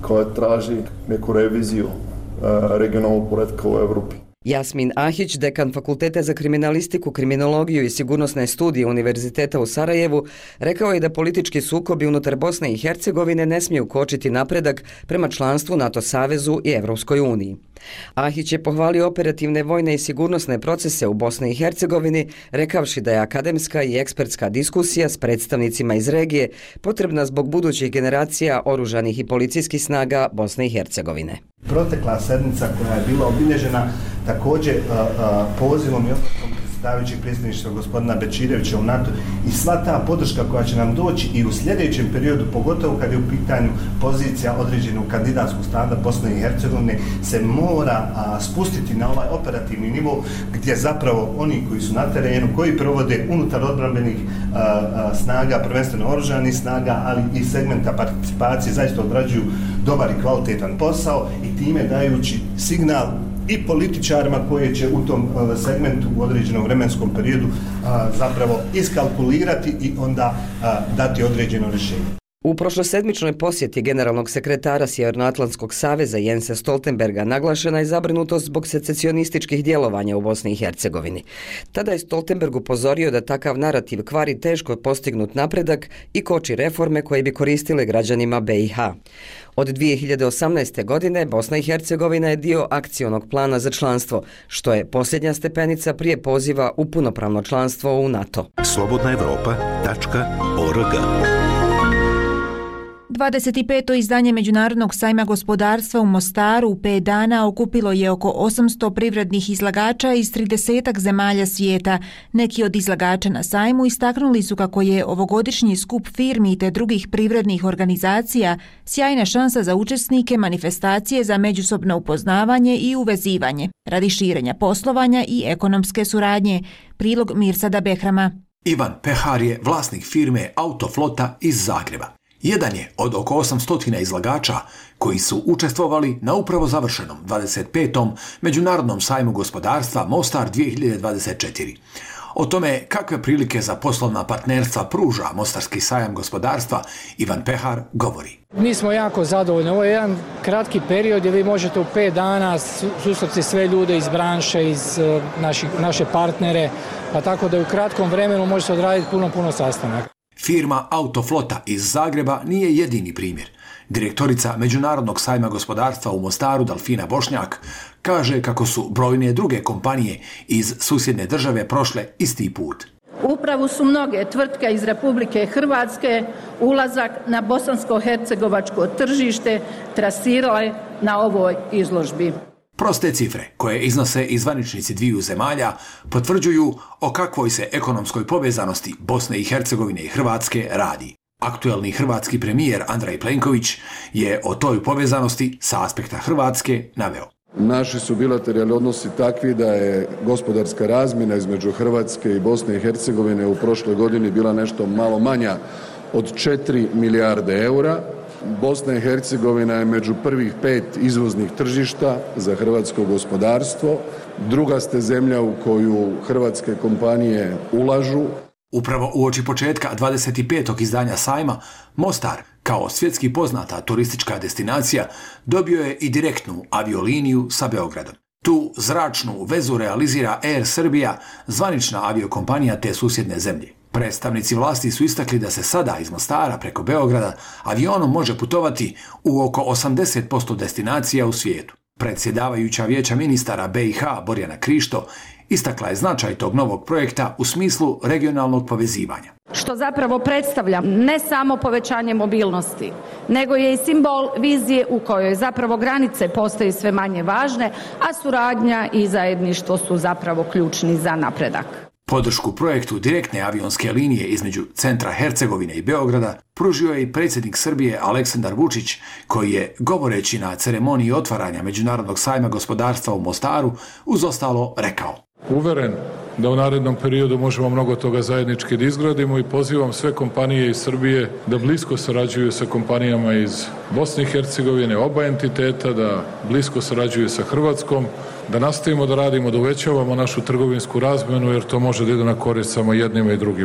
koja traži neku reviziju regionalnog poretka u Evropi. Jasmin Ahić, dekan Fakulteta za kriminalistiku, kriminologiju i sigurnosne studije Univerziteta u Sarajevu, rekao je da politički sukobi unutar Bosne i Hercegovine ne smiju kočiti napredak prema članstvu NATO savezu i Evropskoj uniji. Ahić je pohvalio operativne vojne i sigurnosne procese u Bosni i Hercegovini, rekavši da je akademska i ekspertska diskusija s predstavnicima iz regije potrebna zbog budućih generacija oružanih i policijskih snaga Bosne i Hercegovine. Protekla sedmica koja je bila obilježena također pozivom i odlukom predsjedavajućeg predsjedništva gospodina Bečirevića u NATO i sva ta podrška koja će nam doći i u sljedećem periodu, pogotovo kad je u pitanju pozicija određenog kandidatskog standa Bosne i Hercegovine, se mora spustiti na ovaj operativni nivo gdje zapravo oni koji su na terenu, koji provode unutar odbrambenih snaga, prvenstveno oružanih snaga, ali i segmenta participacije, zaista odrađuju dobar i kvalitetan posao i time dajući signal i političarima koje će u tom segmentu u određenom vremenskom periodu zapravo iskalkulirati i onda dati određeno rješenje. U prošlosedmičnoj posjeti generalnog sekretara Sjevernoatlantskog saveza Jensa Stoltenberga naglašena je zabrinutost zbog secesionističkih djelovanja u Bosni i Hercegovini. Tada je Stoltenberg upozorio da takav narativ kvari teško postignut napredak i koči reforme koje bi koristile građanima BiH. Od 2018. godine Bosna i Hercegovina je dio akcionog plana za članstvo, što je posljednja stepenica prije poziva u punopravno članstvo u NATO. slobodnaevropa.org 25. izdanje Međunarodnog sajma gospodarstva u Mostaru u 5 dana okupilo je oko 800 privrednih izlagača iz 30 zemalja svijeta. Neki od izlagača na sajmu istaknuli su kako je ovogodišnji skup firmi te drugih privrednih organizacija sjajna šansa za učesnike manifestacije za međusobno upoznavanje i uvezivanje, radi širenja poslovanja i ekonomske suradnje. Prilog Mirsada Behrama. Ivan Pehar je vlasnik firme Autoflota iz Zagreba. Jedan je od oko 800 izlagača koji su učestvovali na upravo završenom 25. Međunarodnom sajmu gospodarstva Mostar 2024. O tome kakve prilike za poslovna partnerstva pruža Mostarski sajam gospodarstva, Ivan Pehar govori. Mi smo jako zadovoljni. Ovo je jedan kratki period gdje vi možete u 5 dana susresti sve ljude iz branše, iz naše partnere, pa tako da u kratkom vremenu možete odraditi puno sastanaka. Firma Autoflota iz Zagreba nije jedini primjer. Direktorica Međunarodnog sajma gospodarstva u Mostaru, Dalfina Bošnjak, kaže kako su brojne druge kompanije iz susjedne države prošle isti put. Upravo su mnoge tvrtke iz Republike Hrvatske ulazak na bosansko-hercegovačko tržište trasirale na ovoj izložbi. Proste cifre, koje iznose i zvaničnici dviju zemalja, potvrđuju o kakvoj se ekonomskoj povezanosti Bosne i Hercegovine i Hrvatske radi. Aktuelni hrvatski premijer Andrej Plenković je o toj povezanosti sa aspekta Hrvatske naveo. Naši su bilateralni odnosi takvi da je gospodarska razmjena između Hrvatske i Bosne i Hercegovine u prošloj godini bila nešto malo manja od 4 milijarde eura. Bosna i Hercegovina je među prvih 5 izvoznih tržišta za hrvatsko gospodarstvo. Druga ste zemlja u koju hrvatske kompanije ulažu. Upravo uoči početka 25. izdanja sajma, Mostar, kao svjetski poznata turistička destinacija, dobio je i direktnu avioliniju sa Beogradom. Tu zračnu vezu realizira Air Serbia, zvanična aviokompanija te susjedne zemlje. Predstavnici vlasti su istakli da se sada iz Mostara preko Beograda avionom može putovati u oko 80% destinacija u svijetu. Predsjedavajuća vijeća ministara BiH Borjana Krišto istakla je značaj tog novog projekta u smislu regionalnog povezivanja. Što zapravo predstavlja ne samo povećanje mobilnosti, nego je i simbol vizije u kojoj zapravo granice postaju sve manje važne, a suradnja i zajedništvo su zapravo ključni za napredak. Podršku projektu direktne avionske linije između centra Hercegovine i Beograda pružio je i predsjednik Srbije Aleksandar Vučić, koji je, govoreći na ceremoniji otvaranja Međunarodnog sajma gospodarstva u Mostaru, uz ostalo rekao. Uveren da u narednom periodu možemo mnogo toga zajednički da izgradimo i pozivam sve kompanije iz Srbije da blisko sarađuju sa kompanijama iz Bosne i Hercegovine, oba entiteta, da blisko sarađuju sa Hrvatskom, da nastavimo da radimo, da uvećavamo našu trgovinsku razmenu, jer to može da ide na korist samo jednima i drugima.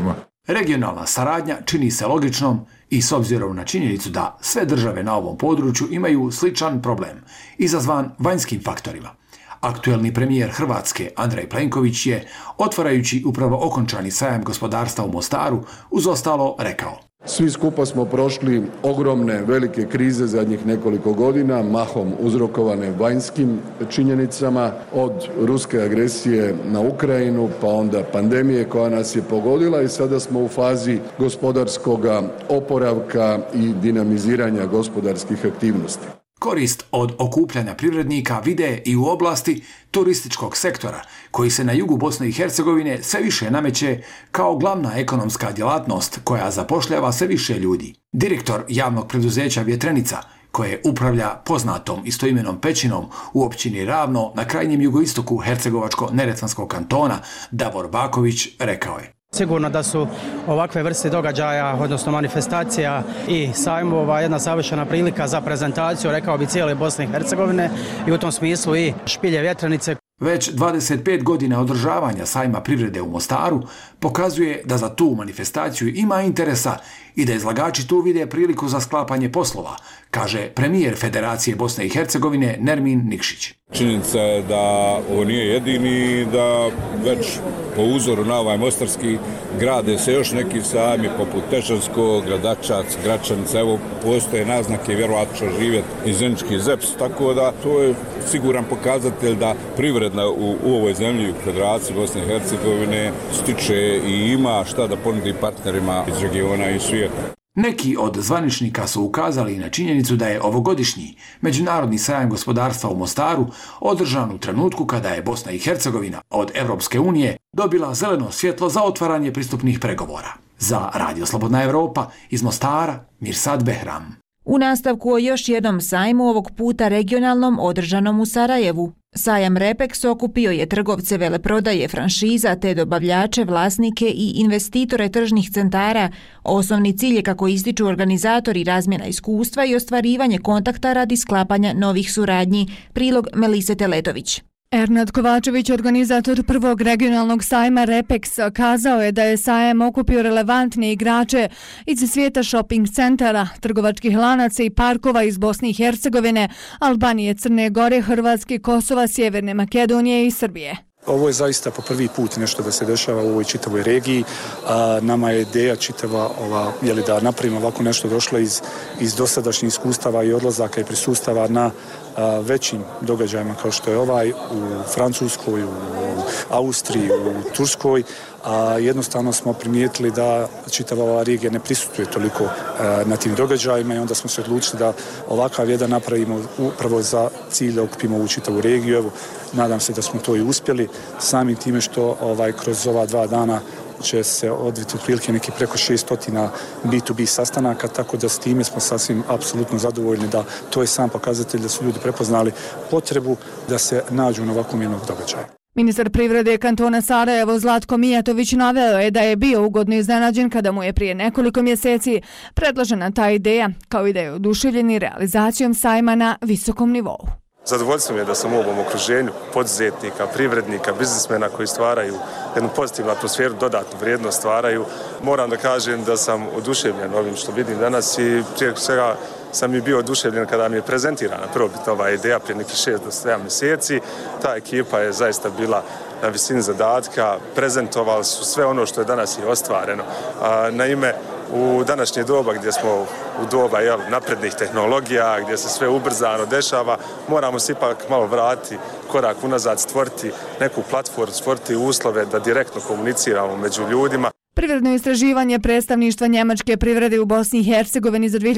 Regionalna saradnja čini se logičnom i s obzirom na činjenicu da sve države na ovom području imaju sličan problem, izazvan vanjskim faktorima. Aktuelni premijer Hrvatske Andrej Plenković je, otvarajući upravo okončani sajam gospodarstva u Mostaru, uz ostalo rekao: Svi skupa smo prošli ogromne, velike krize zadnjih nekoliko godina, mahom uzrokovane vanjskim činjenicama, od ruske agresije na Ukrajinu, pa onda pandemije koja nas je pogodila i sada smo u fazi gospodarskog oporavka i dinamiziranja gospodarskih aktivnosti. Korist od okupljanja privrednika vide i u oblasti turističkog sektora, koji se na jugu Bosne i Hercegovine sve više nameće kao glavna ekonomska djelatnost koja zapošljava sve više ljudi. Direktor javnog preduzeća Vjetrenica, koje upravlja poznatom istoimenom pećinom u općini Ravno na krajnjem jugoistoku Hercegovačko-Neretvanskog kantona, Davor Baković, rekao je: Sigurno da su ovakve vrste događaja, odnosno manifestacija i sajmova jedna savršena prilika za prezentaciju, rekao bi, cijele Bosne i Hercegovine i u tom smislu i Špilje Vjetrenice. Već 25 godina održavanja sajma privrede u Mostaru pokazuje da za tu manifestaciju ima interesa i da izlagači tu vide priliku za sklapanje poslova, kaže premijer Federacije Bosne i Hercegovine Nermin Nikšić. Činjenica je da ovo nije jedini, da već po uzoru na ovaj mostarski grade se još neki sajmi poput Tešanskog, Gradačac, Gračanica. Evo, postoje naznake, vjerovatno će živjeti i Zenički ZEPS, tako da to je siguran pokazatelj da privredna u ovoj zemlji, u Federaciji Bosne i Hercegovine, stiče i ima šta da ponudi partnerima iz regiona i svijeta. Neki od zvaničnika su ukazali na činjenicu da je ovogodišnji Međunarodni sajam gospodarstva u Mostaru održan u trenutku kada je Bosna i Hercegovina od Evropske unije dobila zeleno svjetlo za otvaranje pristupnih pregovora. Za Radio Slobodna Evropa iz Mostara, Mirsad Behram. U nastavku o još jednom sajmu, ovog puta regionalnom, održanom u Sarajevu. Sajam Repex okupio je trgovce veleprodaje, franšiza te dobavljače, vlasnike i investitore tržnih centara. Osnovni cilj je, kako ističu organizatori, razmjena iskustva i ostvarivanje kontakta radi sklapanja novih suradnji. Prilog Melise Teletović. Ernad Kovačević, organizator prvog regionalnog sajma Repex, kazao je da je sajam okupio relevantne igrače iz svijeta shopping centara, trgovačkih lanaca i parkova iz Bosne i Hercegovine, Albanije, Crne Gore, Hrvatske, Kosova, Sjeverne Makedonije i Srbije. Ovo je zaista po prvi put nešto da se dešava u ovoj čitavoj regiji. Nama je ideja čitava da napravimo ovako nešto došlo iz dosadašnjih iskustava i odlazaka i prisustava na većim događajima kao što je ovaj u Francuskoj, u Austriji, u Turskoj. Jednostavno smo primijetili da čitava ova regija ne prisutuje toliko na tim događajima i onda smo se odlučili da ovakav jedan napravimo upravo za cilj da okupimo ovu čitavu regiju. Evo, nadam se da smo to i uspjeli samim time što kroz ova 2 dana će se odviti otprilike neki preko 600 B2B sastanaka, tako da s time smo sasvim apsolutno zadovoljni da to je sam pokazatelj da su ljudi prepoznali potrebu da se nađu na ovakvom jednog događaja. Ministar privrede kantona Sarajevo Zlatko Mijatović naveo je da je bio ugodno iznenađen kada mu je prije nekoliko mjeseci predložena ta ideja, kao i da je oduševljeni realizacijom sajma na visokom nivou. Zadovoljstvo mi je da sam u ovom okruženju poduzetnika, privrednika, biznismena koji stvaraju jednu pozitivnu atmosferu, dodatnu vrijednost stvaraju. Moram da kažem da sam oduševljen ovim što vidim danas i prije svega sam i bio oduševljen kada mi je prezentirana prvobitna ova ideja prije nekih 6 do 7 mjeseci. Ta ekipa je zaista bila na visini zadatka, prezentovali su sve ono što je danas i ostvareno. Naime, u današnje doba gdje smo u doba naprednih tehnologija, gdje se sve ubrzano dešava, moramo se ipak malo vratiti korak unazad, stvoriti neku platformu, stvoriti uslove da direktno komuniciramo među ljudima. Privredno istraživanje predstavništva njemačke privrede u Bosni i Hercegovini za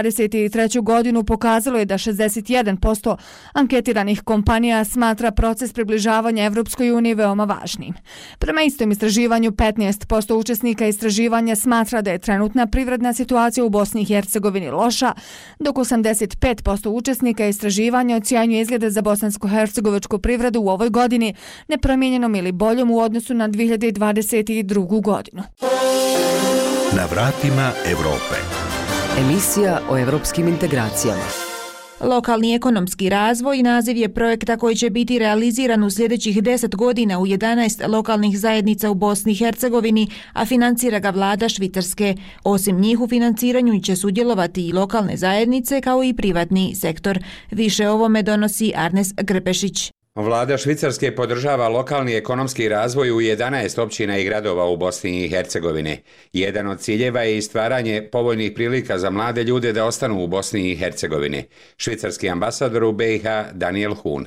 2023. godinu pokazalo je da 61% anketiranih kompanija smatra proces približavanja Evropskoj uniji veoma važnim. Prema istom istraživanju, 15% učesnika istraživanja smatra da je trenutna privredna situacija u Bosni i Hercegovini loša, dok 85% učesnika istraživanja ocjenjuje izglede za bosansko-hercegovačku privredu u ovoj godini nepromijenjenom ili boljom u odnosu na 2022. godinu. Na vratima Evrope. Emisija o evropskim integracijama. Lokalni ekonomski razvoj naziv je projekta koji će biti realiziran u sljedećih 10 godina u 11 lokalnih zajednica u Bosni i Hercegovini, a financira ga vlada Švicarske. Osim njih u financiranju će sudjelovati i lokalne zajednice kao i privatni sektor. Više o ovome donosi Arnes Grpešić. Vlada Švicarske podržava lokalni ekonomski razvoj u 11 općina i gradova u Bosni i Hercegovini. Jedan od ciljeva je i stvaranje povoljnih prilika za mlade ljude da ostanu u Bosni i Hercegovini. Švicarski ambasador u BiH Daniel Hun.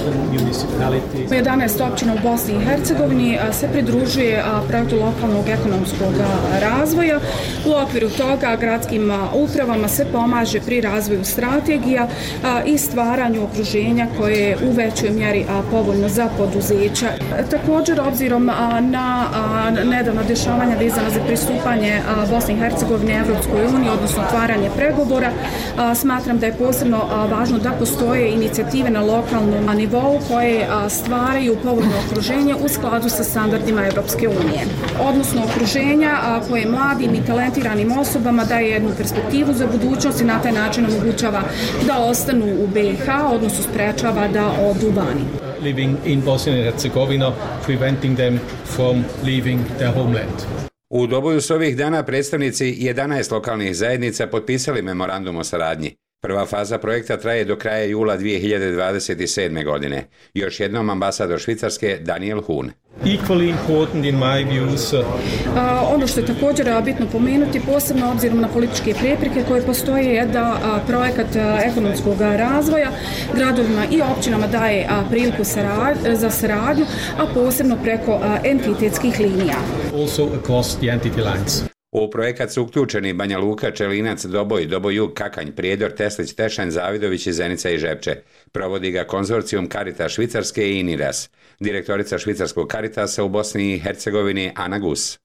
11 općina u Bosni i Hercegovini se pridružuje projektu lokalnog ekonomskog razvoja. U okviru toga gradskim upravama se pomaže pri razvoju strategija i stvaranju okruženja koje je u većoj mjeri povoljno za poduzeća. Također, obzirom na nedavna dešavanja vezana za pristupanje Bosne i Hercegovine Evropskoj uniji, odnosno otvaranje pregovora, smatram da je posebno važno da postoje inicijative na lokalnom nivou koje stvaraju povoljno okruženje u skladu sa standardima Evropske unije. Odnosno okruženja koje mladim i talentiranim osobama daje jednu perspektivu za budućnost i na taj način omogućava da ostanu u BiH, odnosno sprečava da odu vani. Living in Bosnia and Herzegovina, preventing them from leaving their homeland. U Doboju su ovih dana predstavnici 11 lokalnih zajednica potpisali memorandum o saradnji. Prva faza projekta traje do kraja jula 2027. godine. Još jednom ambasador Švicarske Daniel Hun. Equally important in my views. Ono što je također bitno pomenuti, posebno obzirom na političke prepreke koje postoje, je da projekat ekonomskog razvoja gradovima i općinama daje priliku za saradnju, a posebno preko entitetskih linija. Also across the entity lines. U projekat su uključeni Banja Luka, Čelinac, Doboj, Doboj-Jug, Kakanj, Prijedor, Teslić, Tešanj, Zavidović, Zenica i Žepče. Provodi ga konzorcijum Caritas Švicarske i Niras. Direktorica švicarskog Caritasa u Bosni i Hercegovini Ana Gus.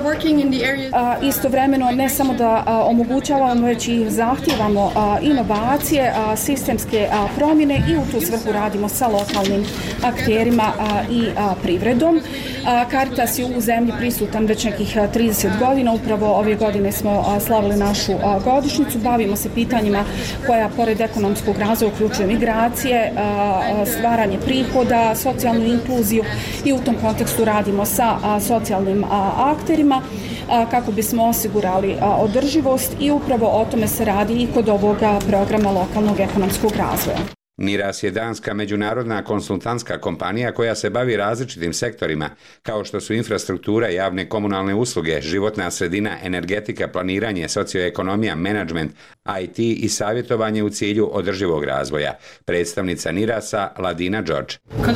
Istovremeno ne samo da omogućavamo, već i zahtijevamo inovacije, sistemske promjene i u tu svrhu radimo sa lokalnim akterima i privredom. Caritas je u zemlji prisutan već nekih 30 godina. Upravo ove godine smo slavili našu godišnjicu. Bavimo se pitanjima koja pored ekonomskog razvoja uključuje migracije, stvaranje prihoda, socijalnu inkluziju i u tom kontekstu radimo sa socijalnim akterima kako bismo osigurali održivost i upravo o tome se radi i kod ovoga programa lokalnog ekonomskog razvoja. Niras je danska međunarodna konsultantska kompanija koja se bavi različitim sektorima, kao što su infrastruktura, javne komunalne usluge, životna sredina, energetika, planiranje, socioekonomija, menadžment, IT i savjetovanje u cilju održivog razvoja. Predstavnica Nirasa Ladina Đorđe.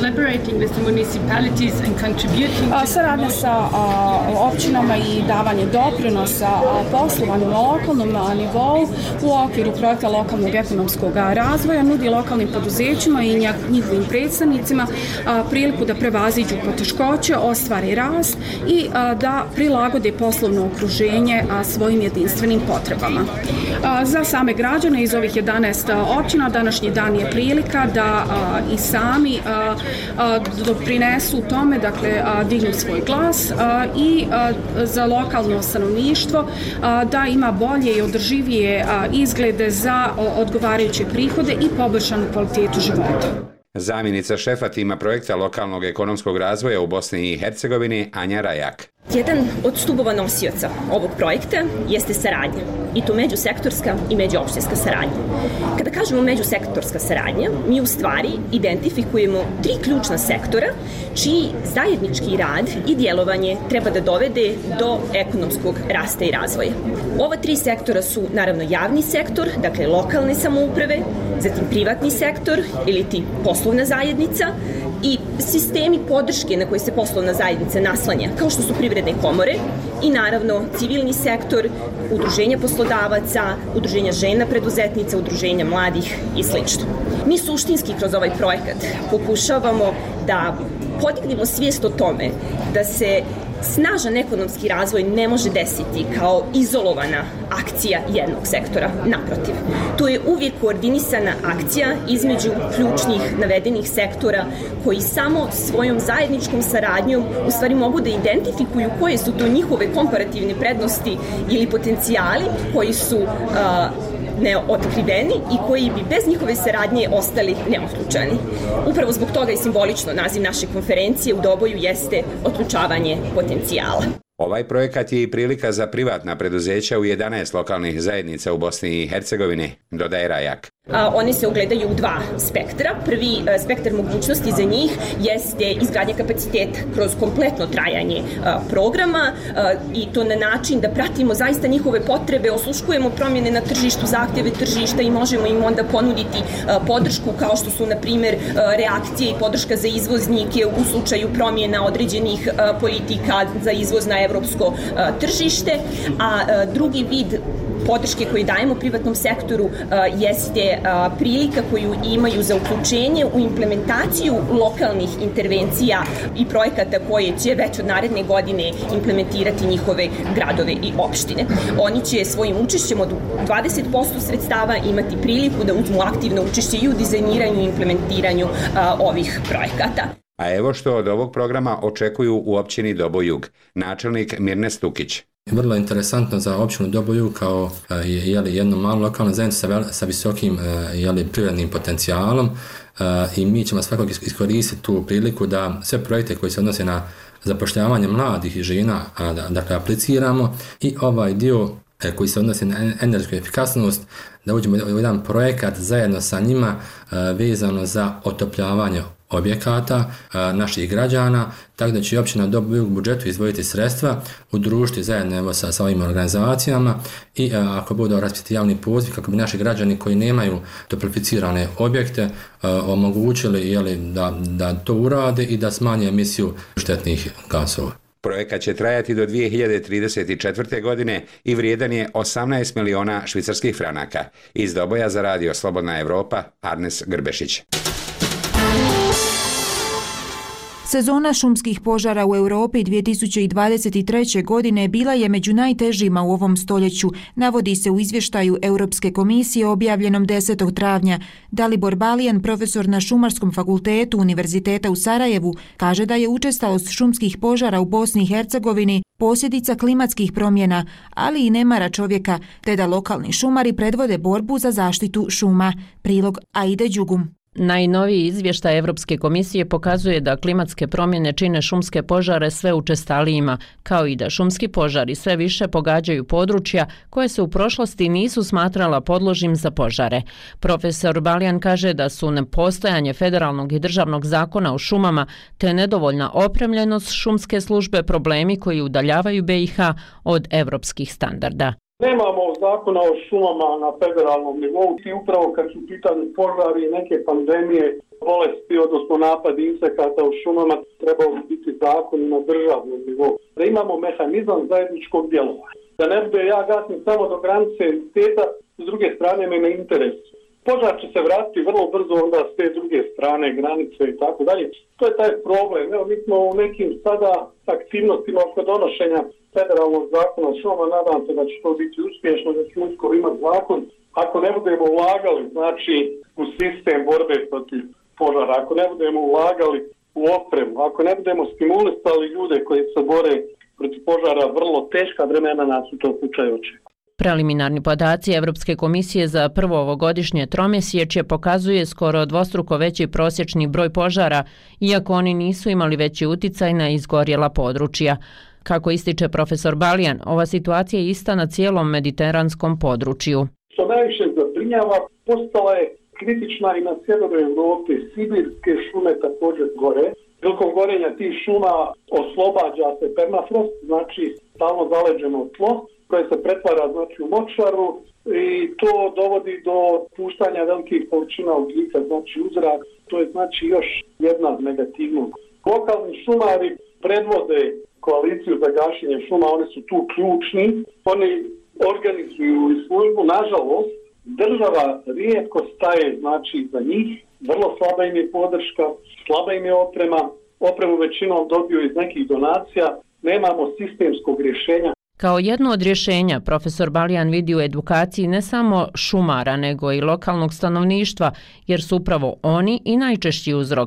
Saradnja sa općinama i davanje doprinosa poslovanju na lokalnom nivou u okviru projekta lokalnog ekonomskog razvoja nudi lokalnim poduzećima i njihovim predstavnicima priliku da prevaziđu poteškoće, ostvare rast i da prilagode poslovno okruženje svojim jedinstvenim potrebama. Za same građane iz ovih 11 općina današnji dan je prilika da i sami doprinesu tome, dakle dignu svoj glas i za lokalno stanovništvo da ima bolje i održivije izglede za odgovarajuće prihode i poboljšanu kvalitetu života. Zamjenica šefa tima projekta lokalnog ekonomskog razvoja u Bosni i Hercegovini Anja Rajak. Jedan od stubova nosioca ovog projekta jeste saradnja, i to međusektorska i međuopštinska saradnja. Kada kažemo međusektorska saradnja, mi u stvari identifikujemo 3 ključna sektora čiji zajednički rad i djelovanje treba da dovede do ekonomskog rasta i razvoja. Ova 3 sektora su naravno javni sektor, dakle lokalne samouprave, zatim privatni sektor ili ti poslovna zajednica i sistemi podrške na koje se poslovna zajednica naslanja, kao što su privredne komore i naravno civilni sektor, udruženja poslodavaca, udruženja žena preduzetnica, udruženja mladih i sl. Mi suštinski kroz ovaj projekat pokušavamo da podignemo svijest o tome da se snažan ekonomski razvoj ne može desiti kao izolovana akcija jednog sektora. Naprotiv, to je uvijek koordinisana akcija između ključnih navedenih sektora koji samo svojom zajedničkom saradnjom u stvari mogu da identifikuju koje su to njihove komparativne prednosti ili potencijali koji su neotkriveni i koji bi bez njihove saradnje ostali neotključani. Upravo zbog toga i simbolično naziv naše konferencije u Doboju jeste otključavanje potencijala. Ovaj projekat je i prilika za privatna preduzeća u 11 lokalnih zajednica u Bosni i Hercegovini, dodaje Rajak. Oni se ogledaju u dva spektra. Prvi spektar mogućnosti za njih jeste izgradnja kapaciteta kroz kompletno trajanje programa i to na način da pratimo zaista njihove potrebe, osluškujemo promjene na tržištu, zahtjeve tržišta i možemo im onda ponuditi podršku kao što su, na primjer, reakcije i podrška za izvoznike u slučaju promjena određenih politika za izvoz na evropsko tržište, a drugi vid podrške koju dajemo privatnom sektoru jeste prilika koju imaju za uključenje u implementaciju lokalnih intervencija i projekata koje će već od naredne godine implementirati njihove gradove i opštine. Oni će svojim učešćem od 20% sredstava imati priliku da uzmu aktivno učešće i u dizajniranju i implementiranju ovih projekata. A evo što od ovog programa očekuju u općini Dobojug, načelnik Mirne Stukić. Vrlo interesantno za općinu Doboju kao jednu malu lokalnu zajednicu sa visokim privrednim potencijalom i mi ćemo svakako iskoristiti tu priliku da sve projekte koji se odnose na zapošljavanje mladih i žena dakle apliciramo i ovaj dio koji se odnosi na energetsku efikasnost, da uđemo u jedan projekat zajedno sa njima vezano za otopljavanje objekata naših građana, tako da će općina Dobojug u budžetu izdvojiti sredstva, udružiti zajedno sa ovim organizacijama i ako bude raspiti javni poziv kako bi naši građani koji nemaju toplificirane objekte omogućili da to urade i da smanje emisiju štetnih gasova. Projekat će trajati do 2034. godine i vrijedan je 18 miliona švicarskih franaka. Iz Doboja za radio Slobodna Evropa, Arnes Grbešić. Sezona šumskih požara u Europi 2023. godine bila je među najtežima u ovom stoljeću, navodi se u izvještaju Europske komisije objavljenom 10. travnja. Dalibor Balijan, profesor na Šumarskom fakultetu Univerziteta u Sarajevu, kaže da je učestalost šumskih požara u Bosni i Hercegovini posljedica klimatskih promjena, ali i nemara čovjeka, te da lokalni šumari predvode borbu za zaštitu šuma. Prilog Aide Đugum. Najnoviji izvještaj Europske komisije pokazuje da klimatske promjene čine šumske požare sve učestalijima, kao i da šumski požari sve više pogađaju područja koje se u prošlosti nisu smatrala podložnim za požare. Profesor Balijan kaže da su nepostojanje federalnog i državnog zakona o šumama te nedovoljna opremljenost šumske službe problemi koji udaljavaju BiH od europskih standarda. Nemamo zakona o šumama na federalnom nivou i upravo kad su pitanje požari i neke pandemije, bolesti, odnosno napadi insekata u šumama, trebao bi biti zakon na državnom nivou. Da imamo mehanizam zajedničkog djelovanja. Da ne bude ja gasim samo do granice entiteta, s druge strane me ne interesuje. Požar će se vratiti vrlo brzo onda s te druge strane, granice i tako dalje. To je taj problem. Evo, mi smo u nekim sada aktivnostima oko donošenja federalnog zakona o šumama, nadam se da će to biti uspješno, da će uskoro imati zakon. Ako ne budemo ulagali, znači, u sistem borbe protiv požara, ako ne budemo ulagali u opremu, ako ne budemo stimulisali ljude koji se bore protiv požara, vrlo teška vremena nas u to slučaju očekuje. Preliminarni podaci Europske komisije za prvo ovogodišnje tromjesečje pokazuje skoro dvostruko veći prosječni broj požara, iako oni nisu imali veći uticaj na izgorjela područja. Kako ističe profesor Balijan, ova situacija je ista na cijelom mediteranskom području. Što najviše zabrinjava, postala je kritična i na sjeveru Europe. Sibirske šume također gore. Prilikom gorenja tih šuma oslobađa se permafrost, znači stalno zaleđeno tlo, koje se pretvara znači u močvaru i to dovodi do puštanja velikih količina ugljika, znači u zrak. To je znači još jedna negativnost. Lokalni šumari predvode koaliciju za gašenje šuma, oni su tu ključni, oni organizuju i službu, nažalost, država rijetko staje znači za njih, vrlo slaba im je podrška, slaba im je opremu većinom dobiju iz nekih donacija, nemamo sistemskog rješenja. Kao jedno od rješenja, profesor Balijan vidi u edukaciji ne samo šumara, nego i lokalnog stanovništva, jer su upravo oni i najčešći uzrok.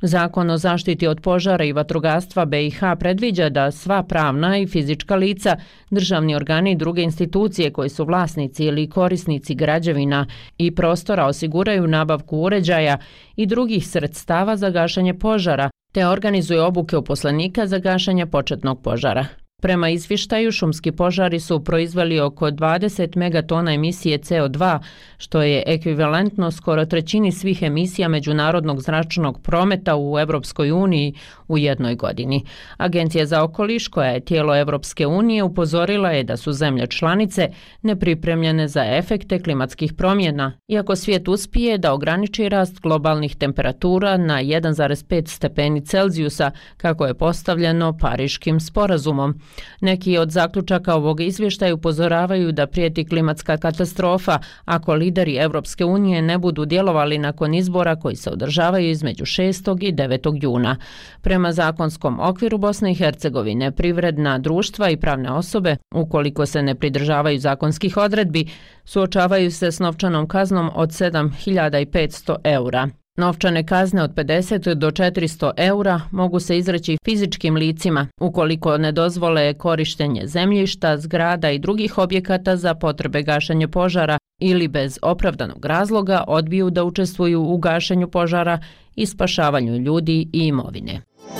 Zakon o zaštiti od požara i vatrogastva BiH predviđa da sva pravna i fizička lica, državni organi i druge institucije koji su vlasnici ili korisnici građevina i prostora osiguraju nabavku uređaja i drugih sredstava za gašenje požara, te organizuju obuke uposlenika za gašenje početnog požara. Prema izvještaju, šumski požari su proizveli oko 20 megatona emisije CO2, što je ekvivalentno skoro trećini svih emisija međunarodnog zračnog prometa u Evropskoj uniji u jednoj godini. Agencija za okoliš, koja je tijelo Evropske unije, upozorila je da su zemlje članice nepripremljene za efekte klimatskih promjena, iako svijet uspije da ograniči rast globalnih temperatura na 1,5 stepeni Celzijusa, kako je postavljeno Pariškim sporazumom. Neki od zaključaka ovog izvještaja upozoravaju da prijeti klimatska katastrofa ako lideri Evropske unije ne budu djelovali nakon izbora koji se održavaju između 6. i 9. juna. Prema zakonskom okviru Bosne i Hercegovine, privredna društva i pravne osobe, ukoliko se ne pridržavaju zakonskih odredbi, suočavaju se s novčanom kaznom od 7.500 eura. Novčane kazne od 50 do 400 eura mogu se izreći fizičkim licima ukoliko ne dozvole korištenje zemljišta, zgrada i drugih objekata za potrebe gašenja požara ili bez opravdanog razloga odbiju da učestvuju u gašenju požara i spašavanju ljudi i imovine.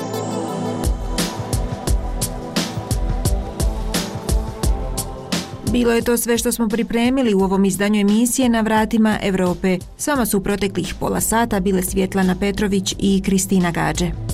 Bilo je to sve što smo pripremili u ovom izdanju emisije Na vratima Evrope. S vama su u proteklih pola sata bile Svjetlana Petrović i Kristina Gađe.